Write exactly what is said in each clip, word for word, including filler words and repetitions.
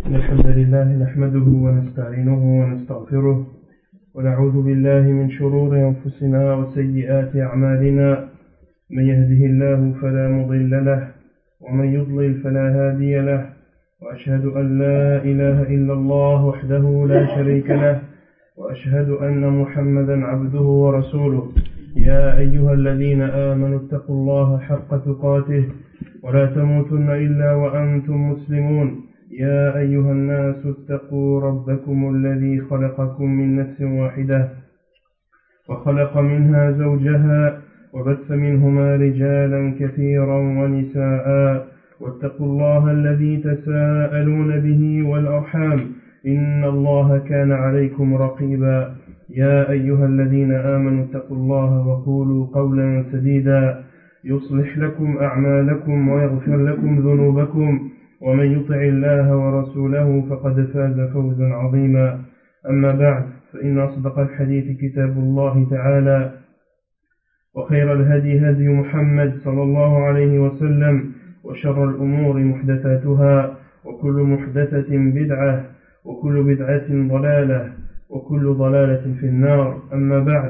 الحمد لله نحمده ونستعينه ونستغفره ونعوذ بالله من شرور أنفسنا وسيئات أعمالنا. من يهده الله فلا مضل له ومن يضلل فلا هادي له، وأشهد أن لا إله إلا الله وحده لا شريك له، وأشهد أن محمدا عبده ورسوله. يا أيها الذين آمنوا اتقوا الله حق تقاته ولا تموتن إلا وأنتم مسلمون. يا أيها الناس اتقوا ربكم الذي خلقكم من نفس واحدة وخلق منها زوجها وبث منهما رجالا كثيرا ونساء، واتقوا الله الذي تساءلون به والأرحام إن الله كان عليكم رقيبا. يا أيها الذين آمنوا اتقوا الله وقولوا قولا سديدا يصلح لكم أعمالكم ويغفر لكم ذنوبكم، ومن يطع الله ورسوله فقد فاز فوزا عظيما. أما بعد، فإن أصدق الحديث كتاب الله تعالى، وخير الهدي هدي محمد صلى الله عليه وسلم، وشر الأمور محدثاتها، وكل محدثة بدعة، وكل بدعة ضلالة، وكل ضلالة في النار. أما بعد،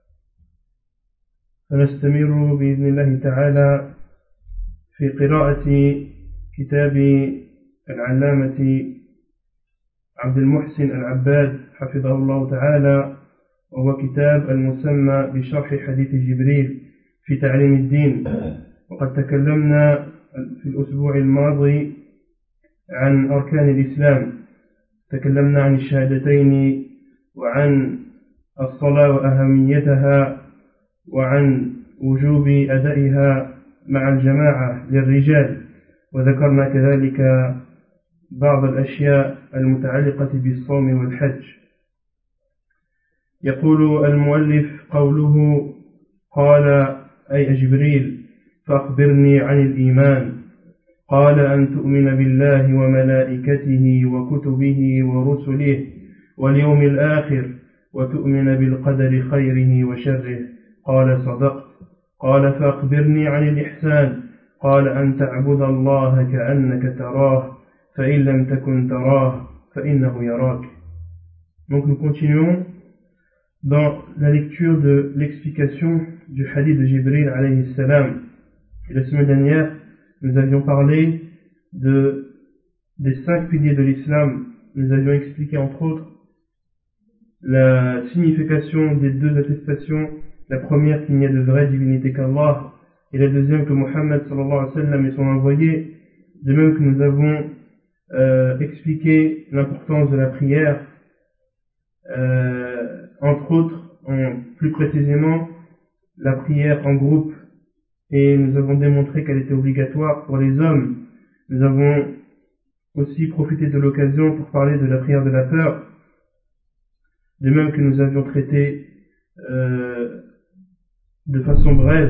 فنستمر بإذن الله تعالى في قراءة كتاب العلامة عبد المحسن العباد حفظه الله تعالى، وهو كتاب المسمى بشرح حديث جبريل في تعليم الدين. وقد تكلمنا في الأسبوع الماضي عن أركان الإسلام، تكلمنا عن الشهادتين وعن الصلاة وأهميتها وعن وجوب أدائها مع الجماعة للرجال، وذكرنا كذلك بعض الأشياء المتعلقة بالصوم والحج. يقول المؤلف قوله قال أي جبريل فأخبرني عن الإيمان، قال أن تؤمن بالله وملائكته وكتبه ورسله واليوم الآخر وتؤمن بالقدر خيره وشره. قال صدقت. قال فأخبرني عن الإحسان، قال أن تعبد الله كأنك تراه فإن لم تكن تراه فإنه يراك. Donc nous continuons dans la lecture de l'explication du hadith de Jibril alayhi salam. Et la semaine dernière, nous avions parlé de, des cinq piliers de l'islam. Nous avions expliqué entre autres la signification des deux attestations. La première, qu'il n'y a de vraie divinité qu'Allah, et la deuxième, que Muhammad sallallahu alayhi wa sallam est son envoyé. De même que nous avons euh, expliqué l'importance de la prière, euh, entre autres, en, plus précisément, la prière en groupe, et nous avons démontré qu'elle était obligatoire pour les hommes. Nous avons aussi profité de l'occasion pour parler de la prière de la peur, de même que nous avions traité euh, de façon brève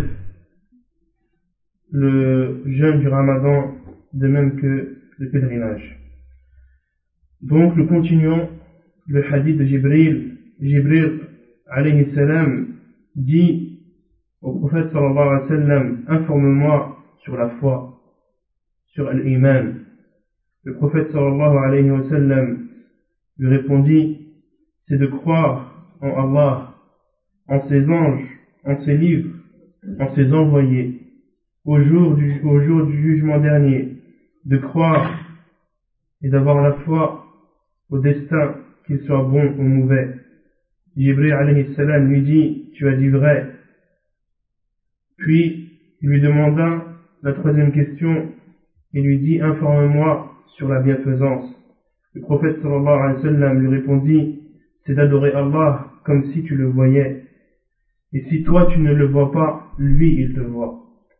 le jeûne du Ramadan, de même que le pèlerinage. Donc nous continuons le hadith de Jibril. Jibril alayhi salam dit au prophète sallallahu alayhi wa sallam: informe-moi sur la foi, sur l'iman. Le prophète sallallahu alayhi wa sallam lui répondit: c'est de croire en Allah, en ses anges, en ses livres, en ses envoyés, au jour du, au jour du jugement dernier, de croire et d'avoir la foi au destin, qu'il soit bon ou mauvais. Jibril alayhi salam lui dit: tu as dit vrai. Puis il lui demanda la troisième question et lui dit: informe-moi sur la bienfaisance. Le prophète sallallahu alayhi wa sallam lui répondit: c'est d'adorer Allah comme si tu le voyais, et si toi tu ne le vois pas, lui il te voit.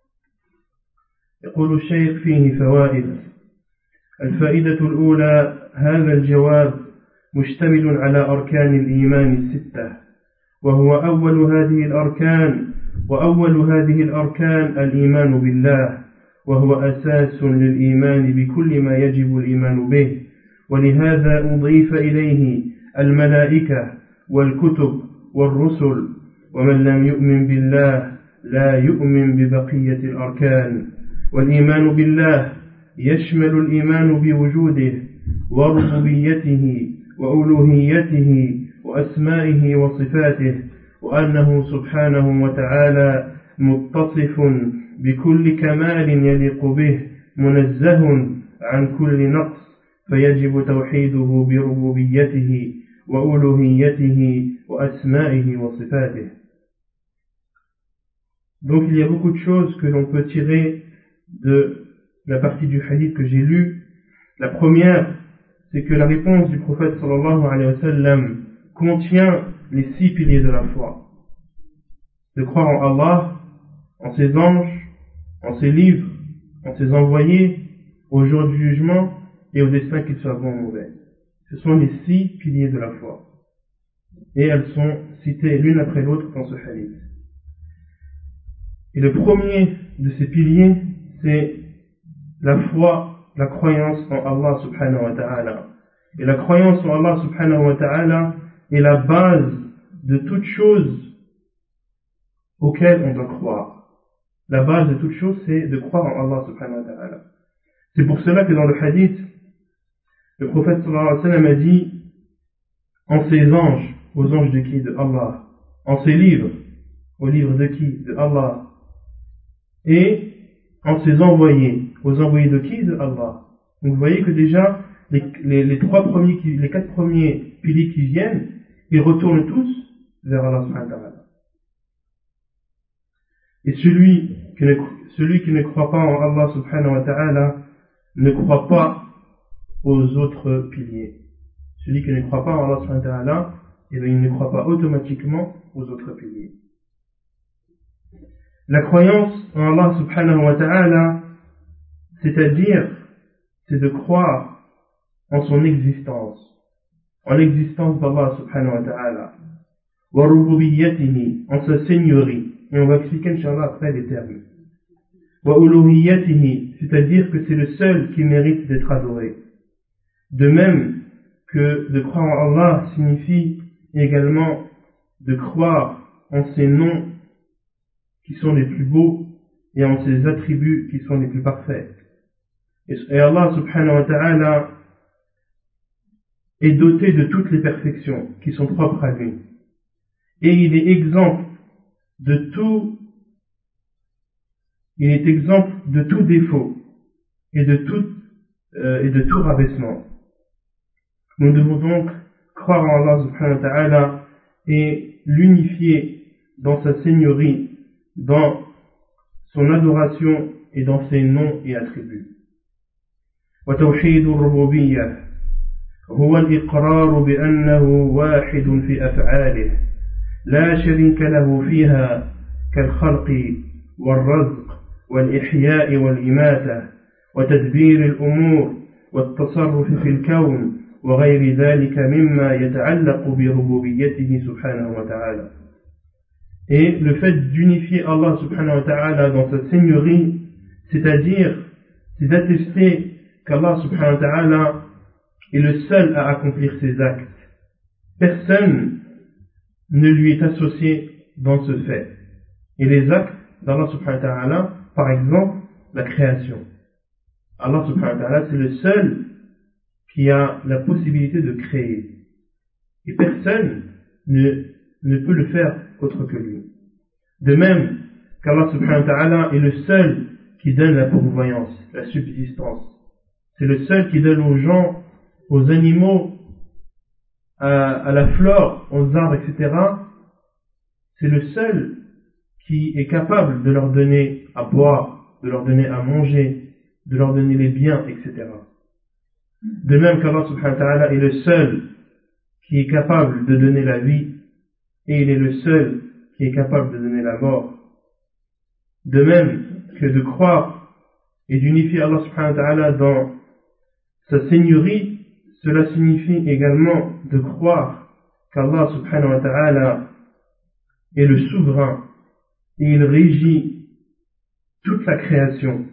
يقول الشيخ فيه فوائد. الفائدة الأولى: هذا الجواب مشتمل على أركان الإيمان الستة، وهو أول هذه الأركان وأول هذه الأركان الإيمان بالله، وهو أساس للإيمان بكل ما يجب الإيمان به، ولهذا أضيف إليه الملائكة والكتب والرسل، ومن لم يؤمن بالله لا يؤمن ببقية الأركان. والإيمان بالله يشمل الإيمان بوجوده وربوبيته وألوهيته وأسمائه وصفاته وأنه سبحانه وتعالى متصف بكل كمال يليق به منزه عن كل نقص فيجب توحيده بربوبيته وألوهيته وأسمائه وصفاته. Donc il y a beaucoup de choses que l'on peut tirer de la partie du hadith que j'ai lu. La première, c'est que la réponse du prophète sallallahu alayhi wa sallam contient les six piliers de la foi. De croire en Allah, en ses anges, en ses livres, en ses envoyés, au jour du jugement et au destin qu'il soit bon ou mauvais. Ce sont les six piliers de la foi. Et elles sont citées l'une après l'autre dans ce hadith. Et le premier de ces piliers, c'est la foi, la croyance en Allah subhanahu wa ta'ala. Et la croyance en Allah subhanahu wa ta'ala est la base de toute chose auquel on doit croire. La base de toute chose, c'est de croire en Allah subhanahu wa ta'ala. C'est pour cela que dans le hadith, le prophète sallallahu alayhi wa sallam a dit en ses anges, aux anges de qui? De Allah. En ses livres, aux livres de qui? De Allah. Et en ses envoyés, aux envoyés de qui? De Allah. Donc vous voyez que déjà, les, les, les trois premiers, qui, les quatre premiers piliers qui viennent, ils retournent tous vers Allah subhanahu wa ta'ala. Et celui qui, ne, celui qui ne croit pas en Allah subhanahu wa ta'ala ne croit pas aux autres piliers. Celui qui ne croit pas en Allah subhanahu wa ta'ala, eh bien, il ne croit pas automatiquement aux autres piliers. La croyance en Allah subhanahu wa ta'ala, c'est-à-dire, c'est de croire en son existence, en l'existence d'Allah subhanahu wa ta'ala, wa rububiyyatihi, en sa seigneurie, et on va expliquer inshallah après les termes, wa uluhiyyatihi, c'est-à-dire que c'est le seul qui mérite d'être adoré. De même que de croire en Allah signifie également de croire en ses noms qui sont les plus beaux et en ses attributs qui sont les plus parfaits. Et Allah subhanahu wa ta'ala est doté de toutes les perfections qui sont propres à lui. Et il est exempt de tout, il est exempt de tout défaut et de tout, euh, et de tout rabaissement. Nous devons donc croire en Allah subhanahu wa ta'ala et l'unifier dans sa seigneurie, dans son adoration et dans ses noms et attributs. وتوحيد الربوبية هو الإقرار بأنه واحد في أفعاله لا شريك له فيها كالخلق والرزق والإحياء والإماتة وتدبير الأمور والتصرف في الكون وغير ذلك مما يتعلق بربوبيته سبحانه وتعالى. Et le fait d'unifier Allah subhanahu wa ta'ala dans sa seigneurie, c'est-à-dire, c'est d'attester qu'Allah subhanahu wa ta'ala est le seul à accomplir ses actes. Personne ne lui est associé dans ce fait. Et les actes d'Allah subhanahu wa ta'ala, par exemple, la création. Allah subhanahu wa ta'ala, c'est le seul qui a la possibilité de créer. Et personne ne, ne peut le faire autre que lui. De même qu'Allah subhanahu wa ta'ala est le seul qui donne la pourvoyance, la subsistance. C'est le seul qui donne aux gens, aux animaux, à, à la flore, aux arbres, et cetera. C'est le seul qui est capable de leur donner à boire, de leur donner à manger, de leur donner les biens, et cetera. De même qu'Allah subhanahu wa ta'ala est le seul qui est capable de donner la vie, et il est le seul qui est capable de donner la mort. De même que de croire et d'unifier Allah subhanahu wa ta'ala dans sa seigneurie, cela signifie également de croire qu'Allah subhanahu wa ta'ala est le souverain et il régit toute la création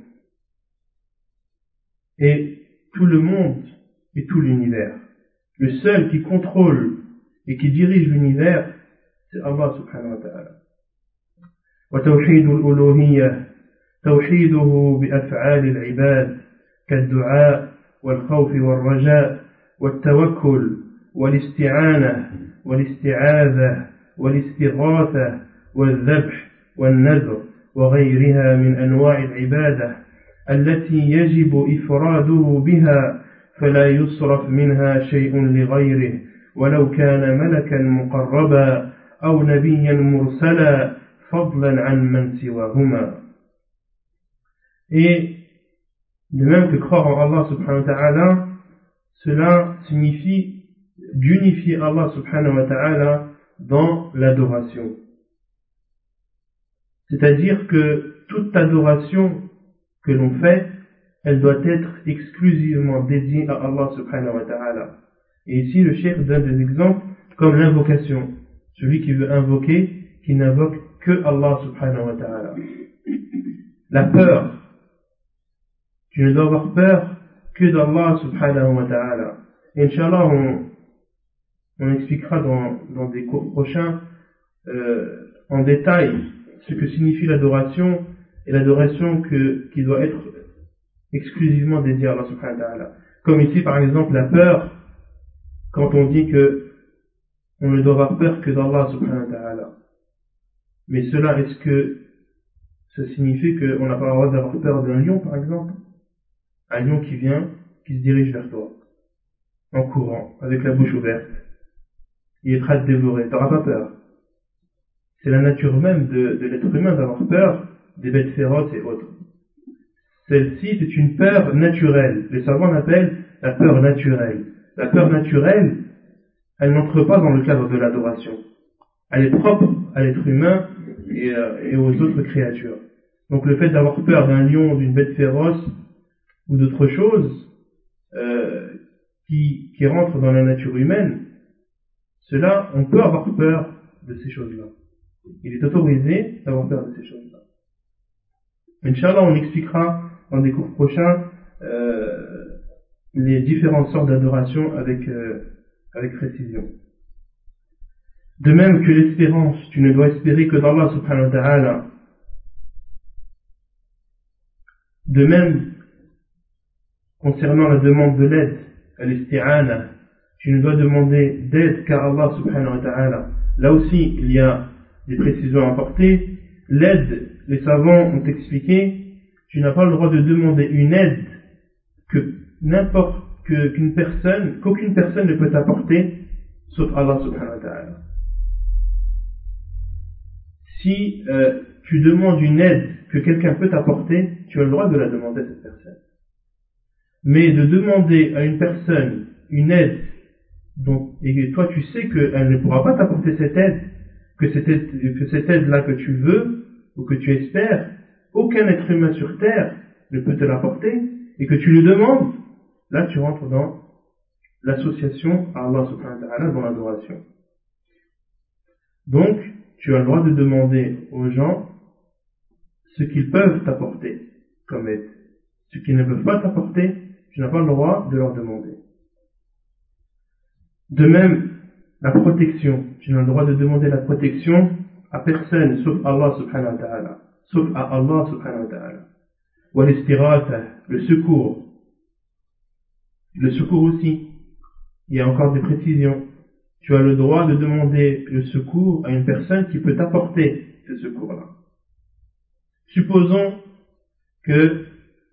et tout le monde et tout l'univers. Le seul qui contrôle et qui dirige l'univers, c'est Allah subhanahu wa ta'ala. وتوحيد الألوهية توحيده بأفعال العباد كالدعاء والخوف والرجاء والتوكل والاستعانة والاستعاذة والاستغاثة والذبح والنذر وغيرها من أنواع العبادة التي يجب إفراده بها فلا يصرف منها شيء لغيره ولو كان ملكا مقربا أو نبيا مرسلا فضلا عن من سواهما. Et de même que croire en Allah subhanahu wa ta'ala, cela signifie d'unifier Allah subhanahu wa ta'ala dans l'adoration. C'est-à-dire que toute adoration que l'on fait, elle doit être exclusivement dédiée à Allah subhanahu wa ta'ala. Et ici, le cheikh donne des exemples comme l'invocation. Celui qui veut invoquer, qui n'invoque que Allah subhanahu wa ta'ala. La peur. Tu ne dois avoir peur que d'Allah subhanahu wa ta'ala. Et Inch'Allah, on, on expliquera dans, dans des cours prochains euh, en détail ce que signifie l'adoration et l'adoration que, qui doit être exclusivement dédiée à Allah subhanahu wa ta'ala. Comme ici par exemple la peur, quand on dit que on ne doit avoir peur que d'Allah subhanahu wa ta'ala. Mais cela, est-ce que ça signifie qu'on n'a pas le droit d'avoir peur d'un lion par exemple? Un lion qui vient, qui se dirige vers toi, en courant, avec la bouche ouverte. Il est prêt à te dévorer, t'auras pas peur. C'est la nature même de, de l'être humain d'avoir peur des bêtes féroces et autres. Celle-ci, c'est une peur naturelle. Les savants l'appellent la peur naturelle. La peur naturelle, elle n'entre pas dans le cadre de l'adoration. Elle est propre à l'être humain et, euh, et aux autres créatures. Donc le fait d'avoir peur d'un lion, d'une bête féroce ou d'autres choses euh, qui, qui rentrent dans la nature humaine, cela, on peut avoir peur de ces choses-là. Il est autorisé d'avoir peur de ces choses-là. Inch'Allah, on expliquera dans des cours prochains euh, les différentes sortes d'adoration avec, euh, avec précision. De même que l'espérance, tu ne dois espérer que d'Allah subhanahu wa ta'ala. De même, concernant la demande de l'aide, al-isti'ana, tu ne dois demander d'aide qu'à Allah subhanahu wa ta'ala. Là aussi, il y a des précisions à apporter. L'aide, les savants ont expliqué, tu n'as pas le droit de demander une aide que n'importe que, qu'une personne, qu'aucune personne ne peut t'apporter, sauf Allah subhanahu wa ta'ala. Si euh, tu demandes une aide que quelqu'un peut t'apporter, tu as le droit de la demander à cette personne. Mais de demander à une personne une aide, donc, et que toi tu sais qu'elle ne pourra pas t'apporter cette aide, que cette aide, que cette aide-là que tu veux, ou que tu espères, aucun être humain sur terre ne peut te l'apporter, et que tu le demandes, là tu rentres dans l'association à Allah subhanahu wa ta'ala, dans l'adoration. Donc, tu as le droit de demander aux gens ce qu'ils peuvent t'apporter comme aide. Ce qu'ils ne peuvent pas t'apporter, tu n'as pas le droit de leur demander. De même, la protection. Tu n'as le droit de demander la protection à personne, sauf Allah subhanahu wa ta'ala. Sauf à Allah subhanahu wa ta'ala. Wa l'istighatha, le secours. Le secours aussi. Il y a encore des précisions. Tu as le droit de demander le secours à une personne qui peut t'apporter ce secours-là. Supposons que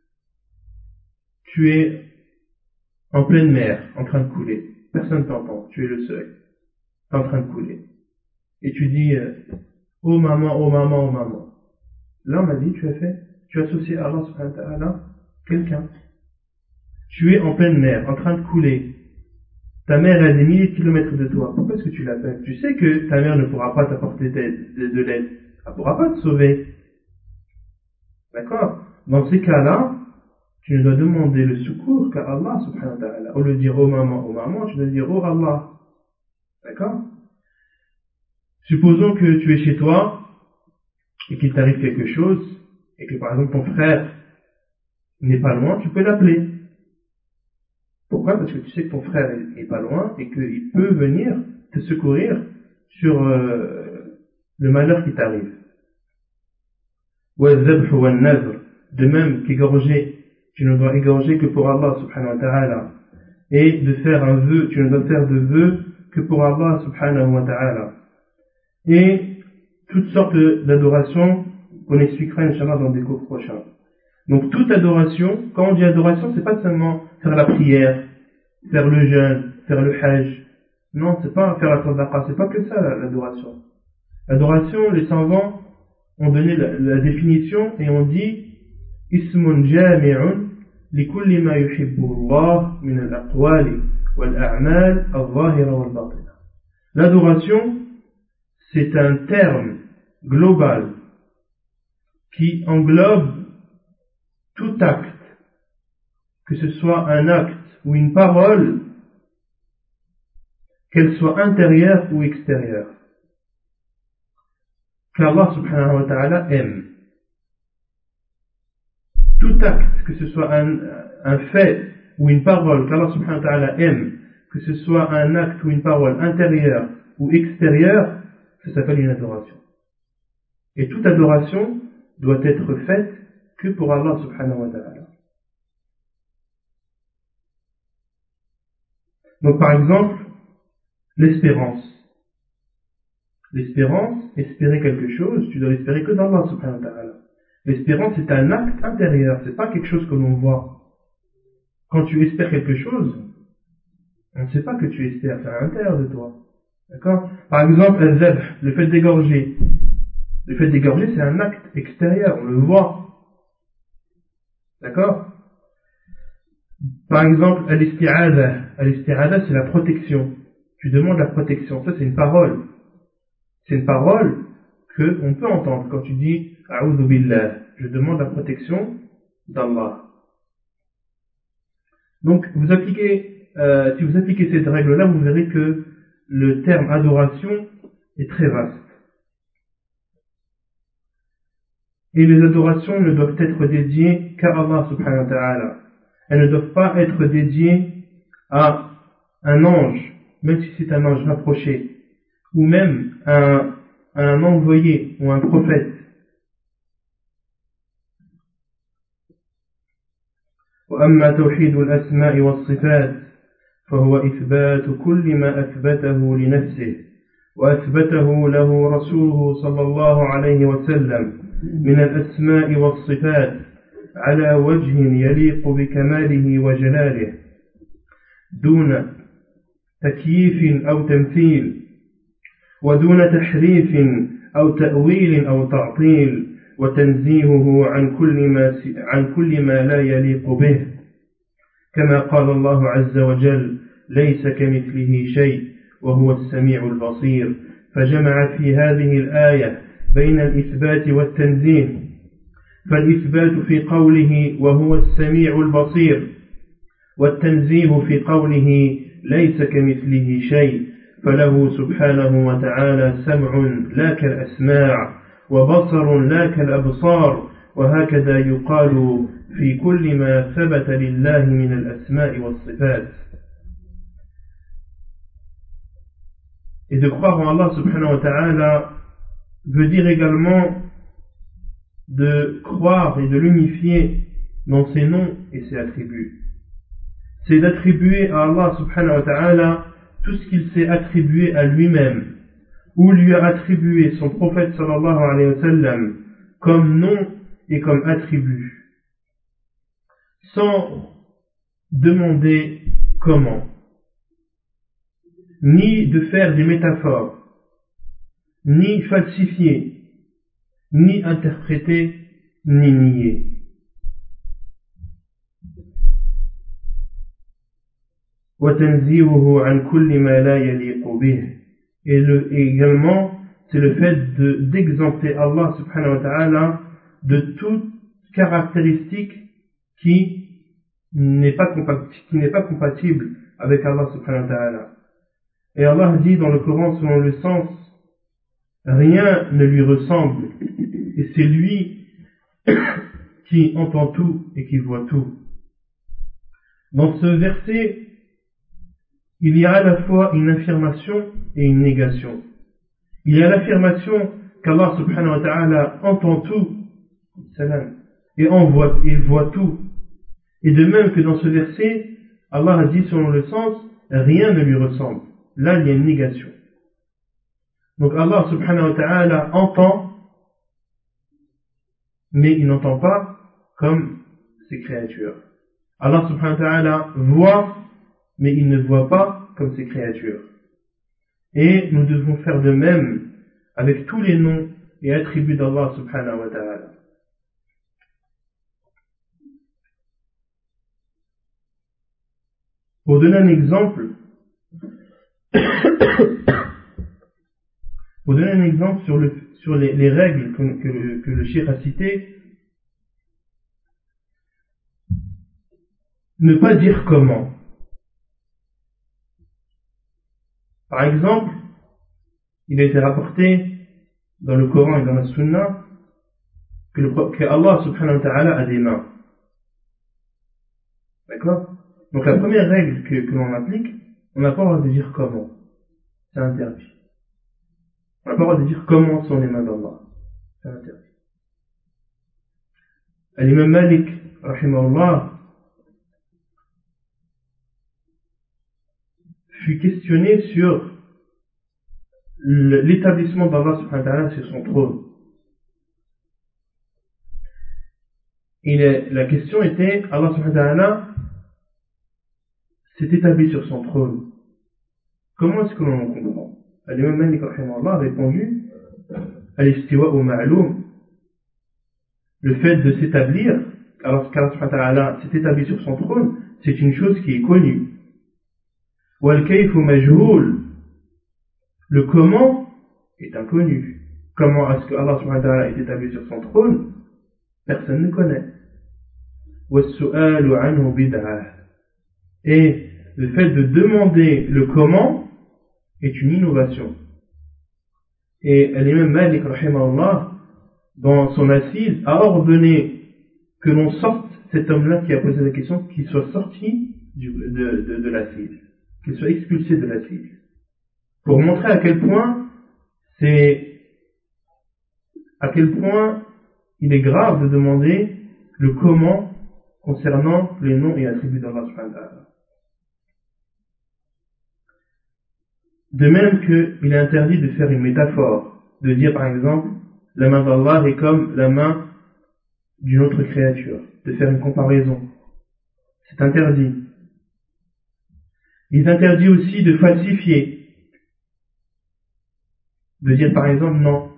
tu es en pleine mer, en train de couler. Personne t'entend, tu es le seul. Tu es en train de couler. Et tu dis, euh, oh maman, oh maman, oh maman. Là, on a dit, tu as fait, tu as associé à Allah subhanahu wa ta'ala quelqu'un. Tu es en pleine mer, en train de couler. Ta mère est à des milliers de kilomètres de toi. Pourquoi est-ce que tu l'appelles? Tu sais que ta mère ne pourra pas t'apporter de, de, de l'aide. Elle ne pourra pas te sauver. D'accord? Dans ces cas-là, tu ne dois demander le secours qu'à Allah subhanahu wa ta'ala. Au lieu de dire oh maman, oh maman, tu dois dire oh Allah. D'accord? Supposons que tu es chez toi et qu'il t'arrive quelque chose et que par exemple ton frère n'est pas loin, tu peux l'appeler. Pourquoi? Parce que tu sais que ton frère n'est pas loin et qu'il peut venir te secourir sur euh, le malheur qui t'arrive. De même qu'égorger, tu ne dois égorger que pour Allah subhanahu wa ta'ala. Et de faire un vœu, tu ne dois faire de vœu que pour Allah subhanahu wa ta'ala. Et toutes sortes d'adorations qu'on expliquera Inch'Allah dans des cours prochains. Donc toute adoration, quand on dit adoration, c'est pas seulement faire la prière, faire le jeûne, faire le hajj. Non, c'est pas faire la sadaqa, c'est pas que ça l'adoration. L'adoration, les savants ont donné la, la définition et ont dit ismun jami'un likulli ma yuhibbu Allah min al-aqwali wal-a'mal al-zahira wal-batina. L'adoration, c'est un terme global qui englobe tout acte, que ce soit un acte ou une parole, qu'elle soit intérieure ou extérieure, qu'Allah subhanahu wa ta'ala aime. Tout acte, que ce soit un, un fait ou une parole qu'Allah subhanahu wa ta'ala aime, que ce soit un acte ou une parole intérieure ou extérieure, ça s'appelle une adoration. Et toute adoration doit être faite que pour Allah subhanahu wa ta'ala. Donc par exemple, l'espérance. L'espérance, espérer quelque chose, tu dois l'espérer que d'Allah subhanahu wa ta'ala. L'espérance est un acte intérieur, c'est pas quelque chose que l'on voit. Quand tu espères quelque chose, on ne sait pas que tu espères, c'est à l'intérieur de toi. D'accord? Par exemple, al-zabh, le fait d'égorger. Le fait d'égorger, c'est un acte extérieur, on le voit. D'accord? Par exemple, al-isti'adha. Al-isti'adha, c'est la protection. Tu demandes la protection. Ça, c'est une parole. C'est une parole que on peut entendre quand tu dis A'udhu billah. Je demande la protection d'Allah. Donc, vous appliquez, euh, si vous appliquez cette règle-là, vous verrez que le terme adoration est très vaste. Et les adorations ne doivent être dédiées qu'à Allah subhanahu wa ta'ala. Elles ne doivent pas être dédiées à un ange, même si c'est un ange rapproché, ou même à un, à un envoyé ou un prophète. وأما توحيد الأسماء والصفات فهو إثبات كل ما أثبته لنفسه وأثبته له رسوله صلى الله عليه وسلم من الأسماء والصفات على وجه يليق بكماله وجلاله دون تكييف أو تمثيل ودون تحريف أو تأويل أو تعطيل وتنزيهه عن كل ما عن كل ما لا يليق به كما قال الله عز وجل ليس كمثله شيء وهو السميع البصير فجمع في هذه الآية بين الإثبات والتنزيه فالإثبات في قوله وهو السميع البصير والتنزيه في قوله ليس كمثله شيء فله سبحانه وتعالى سمع لا كالأسماع وبصر لا كالأبصار وهكذا يقال في كل ما ثبت لله من الأسماء والصفات. Et de croire en Allah subhanahu wa ta'ala veut dire également de croire et de l'unifier dans ses noms et ses attributs. C'est d'attribuer à Allah subhanahu wa ta'ala tout ce qu'il s'est attribué à lui-même ou lui a attribué son prophète sallallahu alayhi wa sallam comme nom et comme attribut, sans demander comment, ni de faire des métaphores, ni falsifier, ni interpréter, ni nier. وَتَنْزِيهُ عَنْ كُلِّ مَا لَا يَلِيقُ بِهِ. Et, le, et également, c'est le fait de, d'exempter Allah subhanahu wa ta'ala de toute caractéristique qui n'est pas compatible, qui n'est pas compatible avec Allah subhanahu wa ta'ala. Et Allah dit dans le Coran selon le sens, rien ne lui ressemble, et c'est lui qui entend tout et qui voit tout. Dans ce verset, il y a à la fois une affirmation et une négation. Il y a l'affirmation qu'Allah subhanahu wa ta'ala entend tout, salam, et, en voit, et voit tout. Et de même que dans ce verset, Allah a dit selon le sens, rien ne lui ressemble. Là, il y a une négation. Donc Allah subhanahu wa ta'ala entend, mais il n'entend pas comme ses créatures. Allah subhanahu wa ta'ala voit, mais il ne voit pas comme ses créatures. Et nous devons faire de même avec tous les noms et attributs d'Allah subhanahu wa ta'ala. Pour donner un exemple, pour donner un exemple sur, le, sur les, les règles que, que, le, que le cheikh a citées, ne pas dire comment. Par exemple, il a été rapporté dans le Coran et dans la Sunna que, le, que Allah subhanahu wa ta'ala a des mains. D'accord? Donc la première règle que, que l'on applique, on n'a pas le droit de dire comment. C'est interdit. On n'a pas le droit de dire comment sont les mains d'Allah. C'est interdit. L'imam Malik, rahimahullah, fut questionné sur l'établissement d'Allah subhanahu wa ta'ala sur son trône. Et la, la question était, Allah subhanahu wa ta'ala s'est établi sur son trône. Comment est-ce que l'on en comprend? L'imam Malik rahimahullah a répondu, al-istiwa au ma'loum, le fait de s'établir, alors qu'Allah subhanahu wa ta'ala s'est établi sur son trône, c'est une chose qui est connue. Wal-kayfu majhoul, le comment est inconnu. Comment est-ce que Allah subhanahu wa ta'ala est établi sur son trône? Personne ne connaît. Was-su'alu anhu bid'ah. Et le fait de demander le comment est une innovation. Et l'imam Malik rahimahullah, dans son assise, a ordonné que l'on sorte cet homme-là qui a posé la question, qu'il soit sorti du, de, de, de l'assise, qu'il soit expulsé de l'assise, pour montrer à quel point c'est, à quel point il est grave de demander le comment concernant les noms et attributs d'Allah subhanahu wa ta'ala. De même qu'il est interdit de faire une métaphore, de dire par exemple, la main d'Allah est comme la main d'une autre créature, de faire une comparaison. C'est interdit. Il est interdit aussi de falsifier, de dire par exemple non,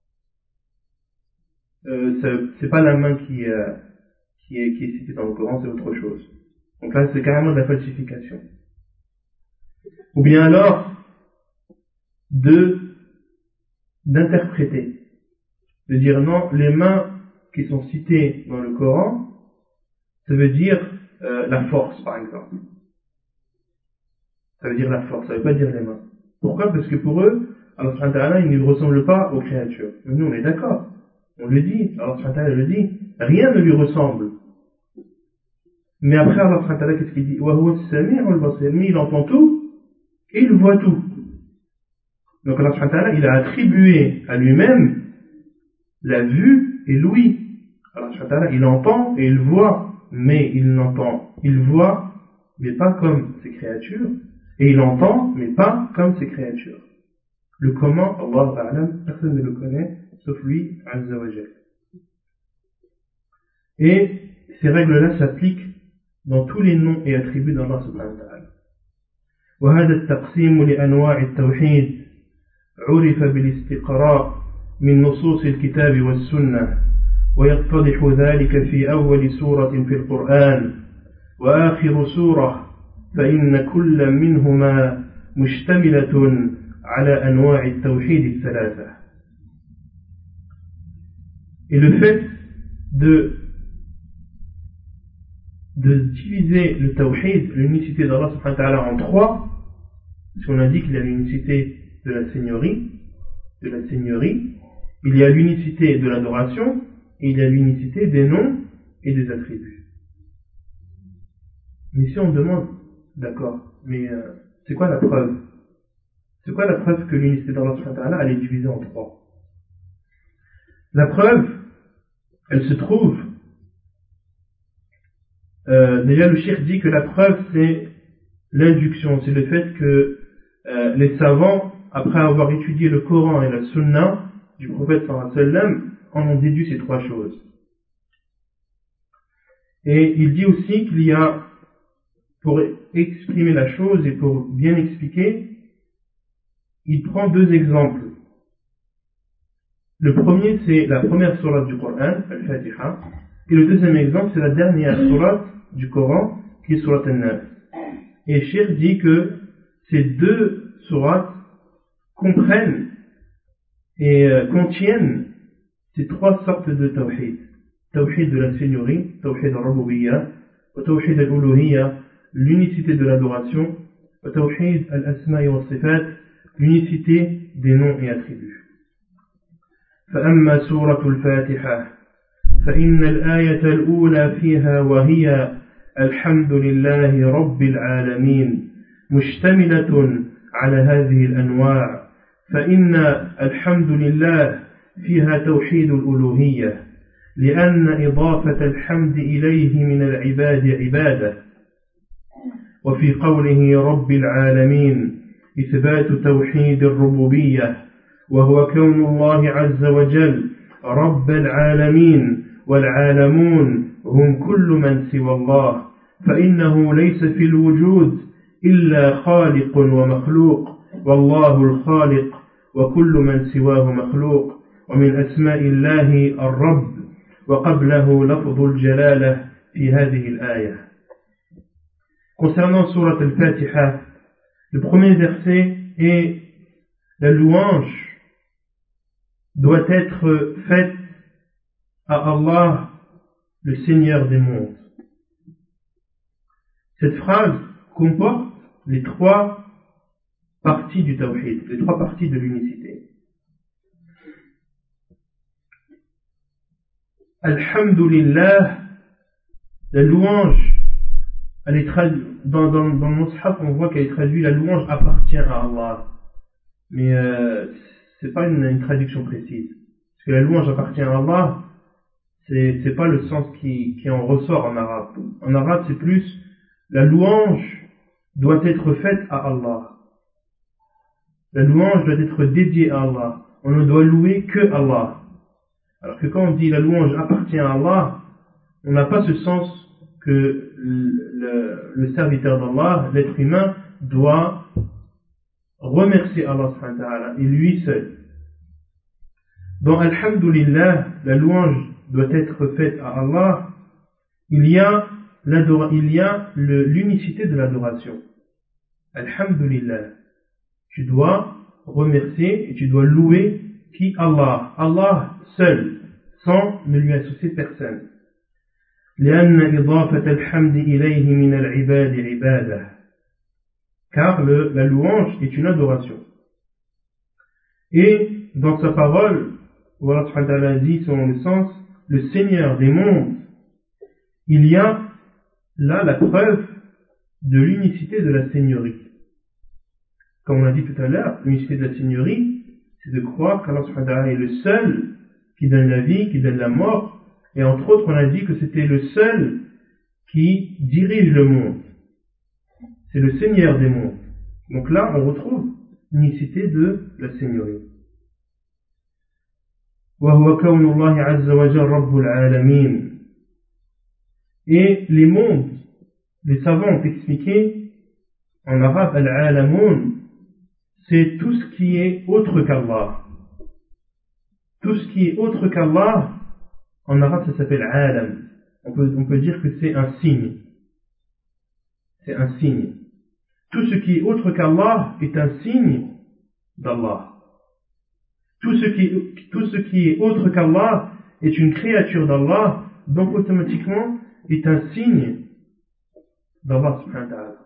euh, c'est pas la main qui, euh, qui, est, qui est citée dans le Coran, c'est autre chose. Donc là c'est carrément de la falsification. Ou bien alors de d'interpréter, de dire non, les mains qui sont citées dans le Coran, ça veut dire euh, la force par exemple. Ça veut dire la force, ça veut pas dire les mains. Pourquoi? Parce que pour eux, Allah subhanahu wa ta'ala, il ne ressemble pas aux créatures. Mais nous on est d'accord, on le dit, Allah subhanahu wa ta'ala le dit, rien ne lui ressemble. Mais après Allah subhanahu wa ta'ala, qu'est-ce qu'il dit? Wa huwa as-sami'ul basir, mais il entend tout et il voit tout. Donc Allah subhanahu wa ta'ala, il a attribué à lui-même la vue et l'ouïe. Allah subhanahu wa ta'ala, il entend et il voit, mais il n'entend, il voit, mais pas comme ses créatures, et il entend, mais pas comme ses créatures. Le comment, Allah ta'ala, personne ne le connaît, sauf lui, azza wa jal. Et ces règles-là s'appliquent dans tous les noms et attributs d'Allah subhanahu wa ta'ala. وهذا التقسيم لأنواع التوحيد عرف بالاستقراء من نصوص الكتاب والسنة ويتضح ذلك في أول سورة في القرآن وآخر سورة فإن كل منهما مشتملة على أنواع التوحيد الثلاثة. Et le fait de de diviser le tawhid, l'unicité d'Allah subhanahu wa ta'ala en trois, parce qu'on a dit qu'il y a l'unicité de la seigneurie, de la seigneurie, il y a l'unicité de l'adoration, et il y a l'unicité des noms et des attributs. Mais si on demande, d'accord, mais euh, c'est quoi la preuve? C'est quoi la preuve que l'unicité d'Allah subhanahu wa ta'ala, elle est divisée en trois? La preuve, elle se trouve euh, déjà le cheikh dit que la preuve c'est l'induction, c'est le fait que euh, les savants, après avoir étudié le Coran et la Sunna du prophète sallallahu alayhi wa sallam, en ont déduit ces trois choses. Et il dit aussi qu'il y a, pour exprimer la chose et pour bien expliquer, il prend deux exemples. Le premier, c'est la première sourate du Coran, Al-Fatiha, et le deuxième exemple, c'est la dernière sourate du Coran, qui est sourate An-Nas. Et Cheikh dit que ces deux sourates comprennent et euh, contiennent ces trois sortes de tawhid. Tawhid de la seigneurie, tawhid al-rububiyyah, tawhid al-uluhiyyah, l'unicité de l'adoration, tawhid al-asma'i wa sifat, l'unicité des noms et attributs. فأما سورة الفاتحة فإن الآية الأولى فيها وهي الحمد لله رب العالمين مشتملة على هذه الأنواع فإن الحمد لله فيها توحيد الألوهية لأن إضافة الحمد إليه من العباد عبادة وفي قوله رب العالمين إثبات توحيد الربوبية وهو كون الله عز وجل رب العالمين والعالمون هم كل من سوى الله فإنه ليس في الوجود إلا خالق ومخلوق والله الخالق وكل من سواه مخلوق ومن أسماء الله الرب وقبله لفظ الجلالة في هذه الآية. Concernant Surat al-Fatiha, le premier verset est la louange doit être faite à Allah, le Seigneur des mondes. Cette phrase comporte les trois parties du tawhid, les trois parties de l'unicité. Alhamdulillah, la louange, elle est traduite, dans, dans, dans le Mus'haf, on voit qu'elle est traduite, la louange appartient à Allah. Mais euh, c'est pas une, une traduction précise. Parce que la louange appartient à Allah, c'est, c'est pas le sens qui, qui en ressort en arabe. En arabe, c'est plus, la louange doit être faite à Allah. La louange doit être dédiée à Allah. On ne doit louer que Allah. Alors que quand on dit la louange appartient à Allah, on n'a pas ce sens que le, le, le serviteur d'Allah, l'être humain, doit remercier Allah subhanahu wa ta'ala et lui seul. Dans Alhamdulillah, la louange doit être faite à Allah, il y a, il y a le, l'unicité de l'adoration. Alhamdulillah. Tu dois remercier et tu dois louer qui? Allah. Allah seul, sans ne lui associer personne. لأن إضافة الحمد إليه من العباد عبادة. Car le, la louange est une adoration. Et dans sa parole, Allah subhanahu wa ta'ala dit selon le sens, le Seigneur des mondes, il y a là la preuve de l'unicité de la seigneurie. Comme on a dit tout à l'heure, l'unicité de la seigneurie, c'est de croire qu'Allah subhanahu wa ta'ala est le seul qui donne la vie, qui donne la mort, et entre autres on a dit que c'était le seul qui dirige le monde. C'est le Seigneur des mondes. Donc là, on retrouve l'unicité de la seigneurie. وَهُوَ كَوْنُ اللَّهِ عَزَّ وَجَلَّ رَبُّ الْعَالَمِينَ. Et les mondes, les savants ont expliqué, en arabe, al-alamoun, c'est tout ce qui est autre qu'Allah. Tout ce qui est autre qu'Allah, en arabe, ça s'appelle alam. On peut, on peut dire que c'est un signe. C'est un signe. Tout ce qui est autre qu'Allah est un signe d'Allah. Tout ce qui, tout ce qui est autre qu'Allah est une créature d'Allah, donc automatiquement est un signe d'Allah subhanahu wa ta'ala.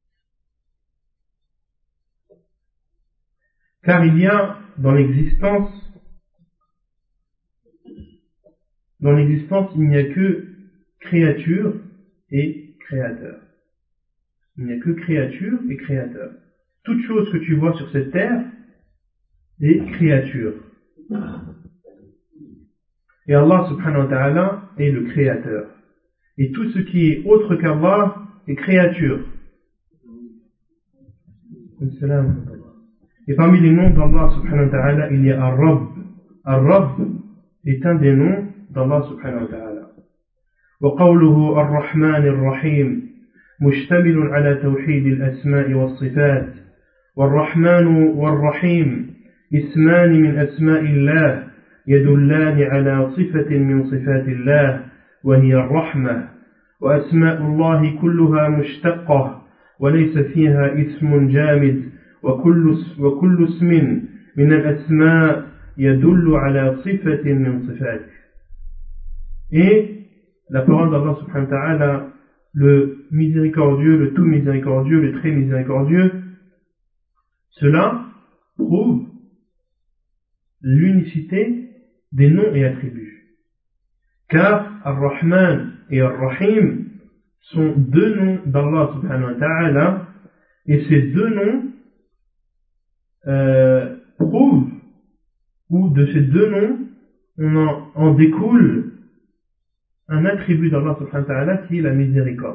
Car il y a dans l'existence, dans l'existence, il n'y a que créature et créateur. Il n'y a que créature et créateur. Toute chose que tu vois sur cette terre est créature. Et Allah subhanahu wa ta'ala est le créateur. et tout ce qui est autre qu'Allah est créature. Et parmi les noms d'Allah subhanahu wa ta'ala, il y a Ar-Rabb. Ar-Rabb est un des noms d'Allah subhanahu wa ta'ala. وقوله الرحمن الرحيم مشتمل على توحيد الأسماء والصفات. والرحمن والرحيم اسمان من أسماء الله يدلان على صفة من صفات الله وهي الرحمة. وأسماء الله كلها مشتقة وليس فيها اسم جامد وكل وكل اسم من الأسماء يدل على صفة من صفاته. Et la parole d'Allah subhanahu wa ta'ala, le miséricordieux, le tout miséricordieux, le très miséricordieux, cela prouve l'unicité des noms et attributs. Car Ar-Rahman et Ar-Rahim sont deux noms d'Allah subhanahu wa ta'ala, et ces deux noms euh, prouvent, ou de ces deux noms, on en, en découle un attribut d'Allah subhanahu wa ta'ala qui est la miséricorde.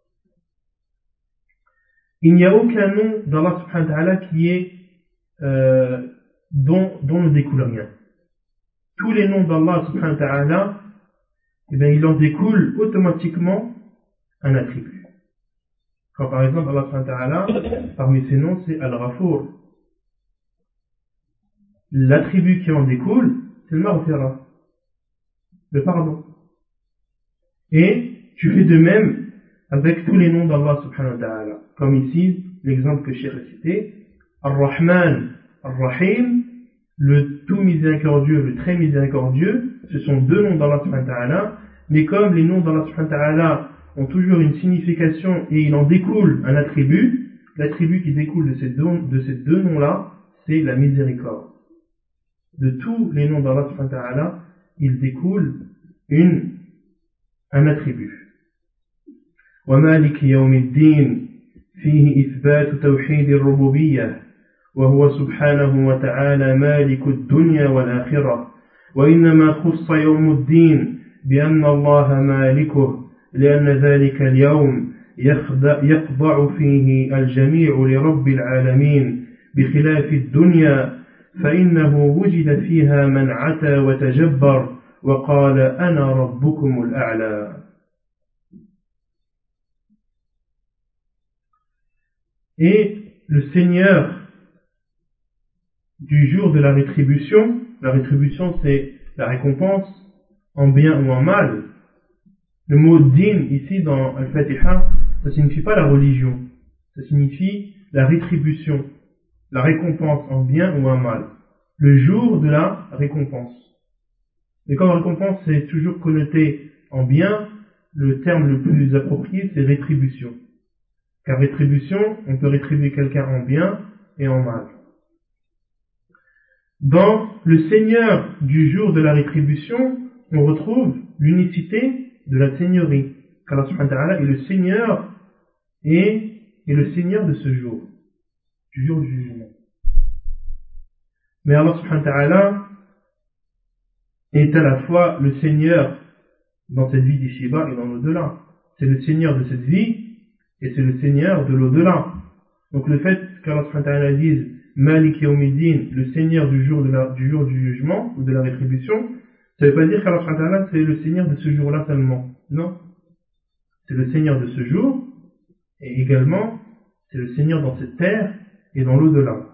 Il n'y a aucun nom d'Allah subhanahu wa ta'ala qui est euh, dont, dont ne découle rien. Tous les noms d'Allah subhanahu wa ta'ala, eh bien, il en découle automatiquement un attribut. Quand par exemple Allah subhanahu wa ta'ala, parmi ses noms, c'est Al-Ghafour. L'attribut qui en découle, c'est le Maghfira, le pardon. Et tu fais de même avec tous les noms d'Allah subhanahu wa ta'ala. Comme ici, l'exemple que Cheikh a cité, Ar-Rahman, Ar-Rahim, le tout miséricordieux, le très miséricordieux, ce sont deux noms d'Allah subhanahu wa ta'ala, mais comme les noms d'Allah subhanahu wa ta'ala ont toujours une signification et il en découle un attribut, l'attribut qui découle de ces deux, de ces deux noms-là, c'est la miséricorde. De tous les noms d'Allah subhanahu wa ta'ala, il découle une un attribut. ومالك يوم الدين فيه إثبات توحيد الربوبية وهو سبحانه وتعالى مالك الدنيا والآخرة وإنما خص يوم الدين بأن الله مالكه لأن ذلك اليوم يخضع فيه الجميع لرب العالمين بخلاف الدنيا فإنه وجد فيها من عتى وتجبر وقال أنا ربكم الأعلى. Et le Seigneur du jour de la rétribution, la rétribution c'est la récompense en bien ou en mal. Le mot din ici dans Al-Fatiha, ça signifie pas la religion, ça signifie la rétribution, la récompense en bien ou en mal. Le jour de la récompense. Et comme récompense c'est toujours connoté en bien, le terme le plus approprié c'est rétribution. Car rétribution, on peut rétribuer quelqu'un en bien et en mal. Dans le Seigneur du jour de la rétribution, on retrouve l'unicité de la seigneurie. Qu'Allah subhanahu wa ta'ala est le Seigneur et est le Seigneur de ce jour, du jour du jugement. Mais Allah subhanahu wa ta'ala est à la fois le Seigneur dans cette vie d'ici-bas et dans l'au-delà. C'est le Seigneur de cette vie et c'est le Seigneur de l'au-delà. Donc le fait qu'Allah subhanahu wa ta'ala dise Malik Yawmiddin, le Seigneur du jour, de la, du jour du jugement ou de la rétribution, ça ne veut pas dire qu'Allah subhanahu wa ta'ala c'est le Seigneur de ce jour-là seulement. Non. C'est le Seigneur de ce jour et également c'est le Seigneur dans cette terre et dans l'au-delà.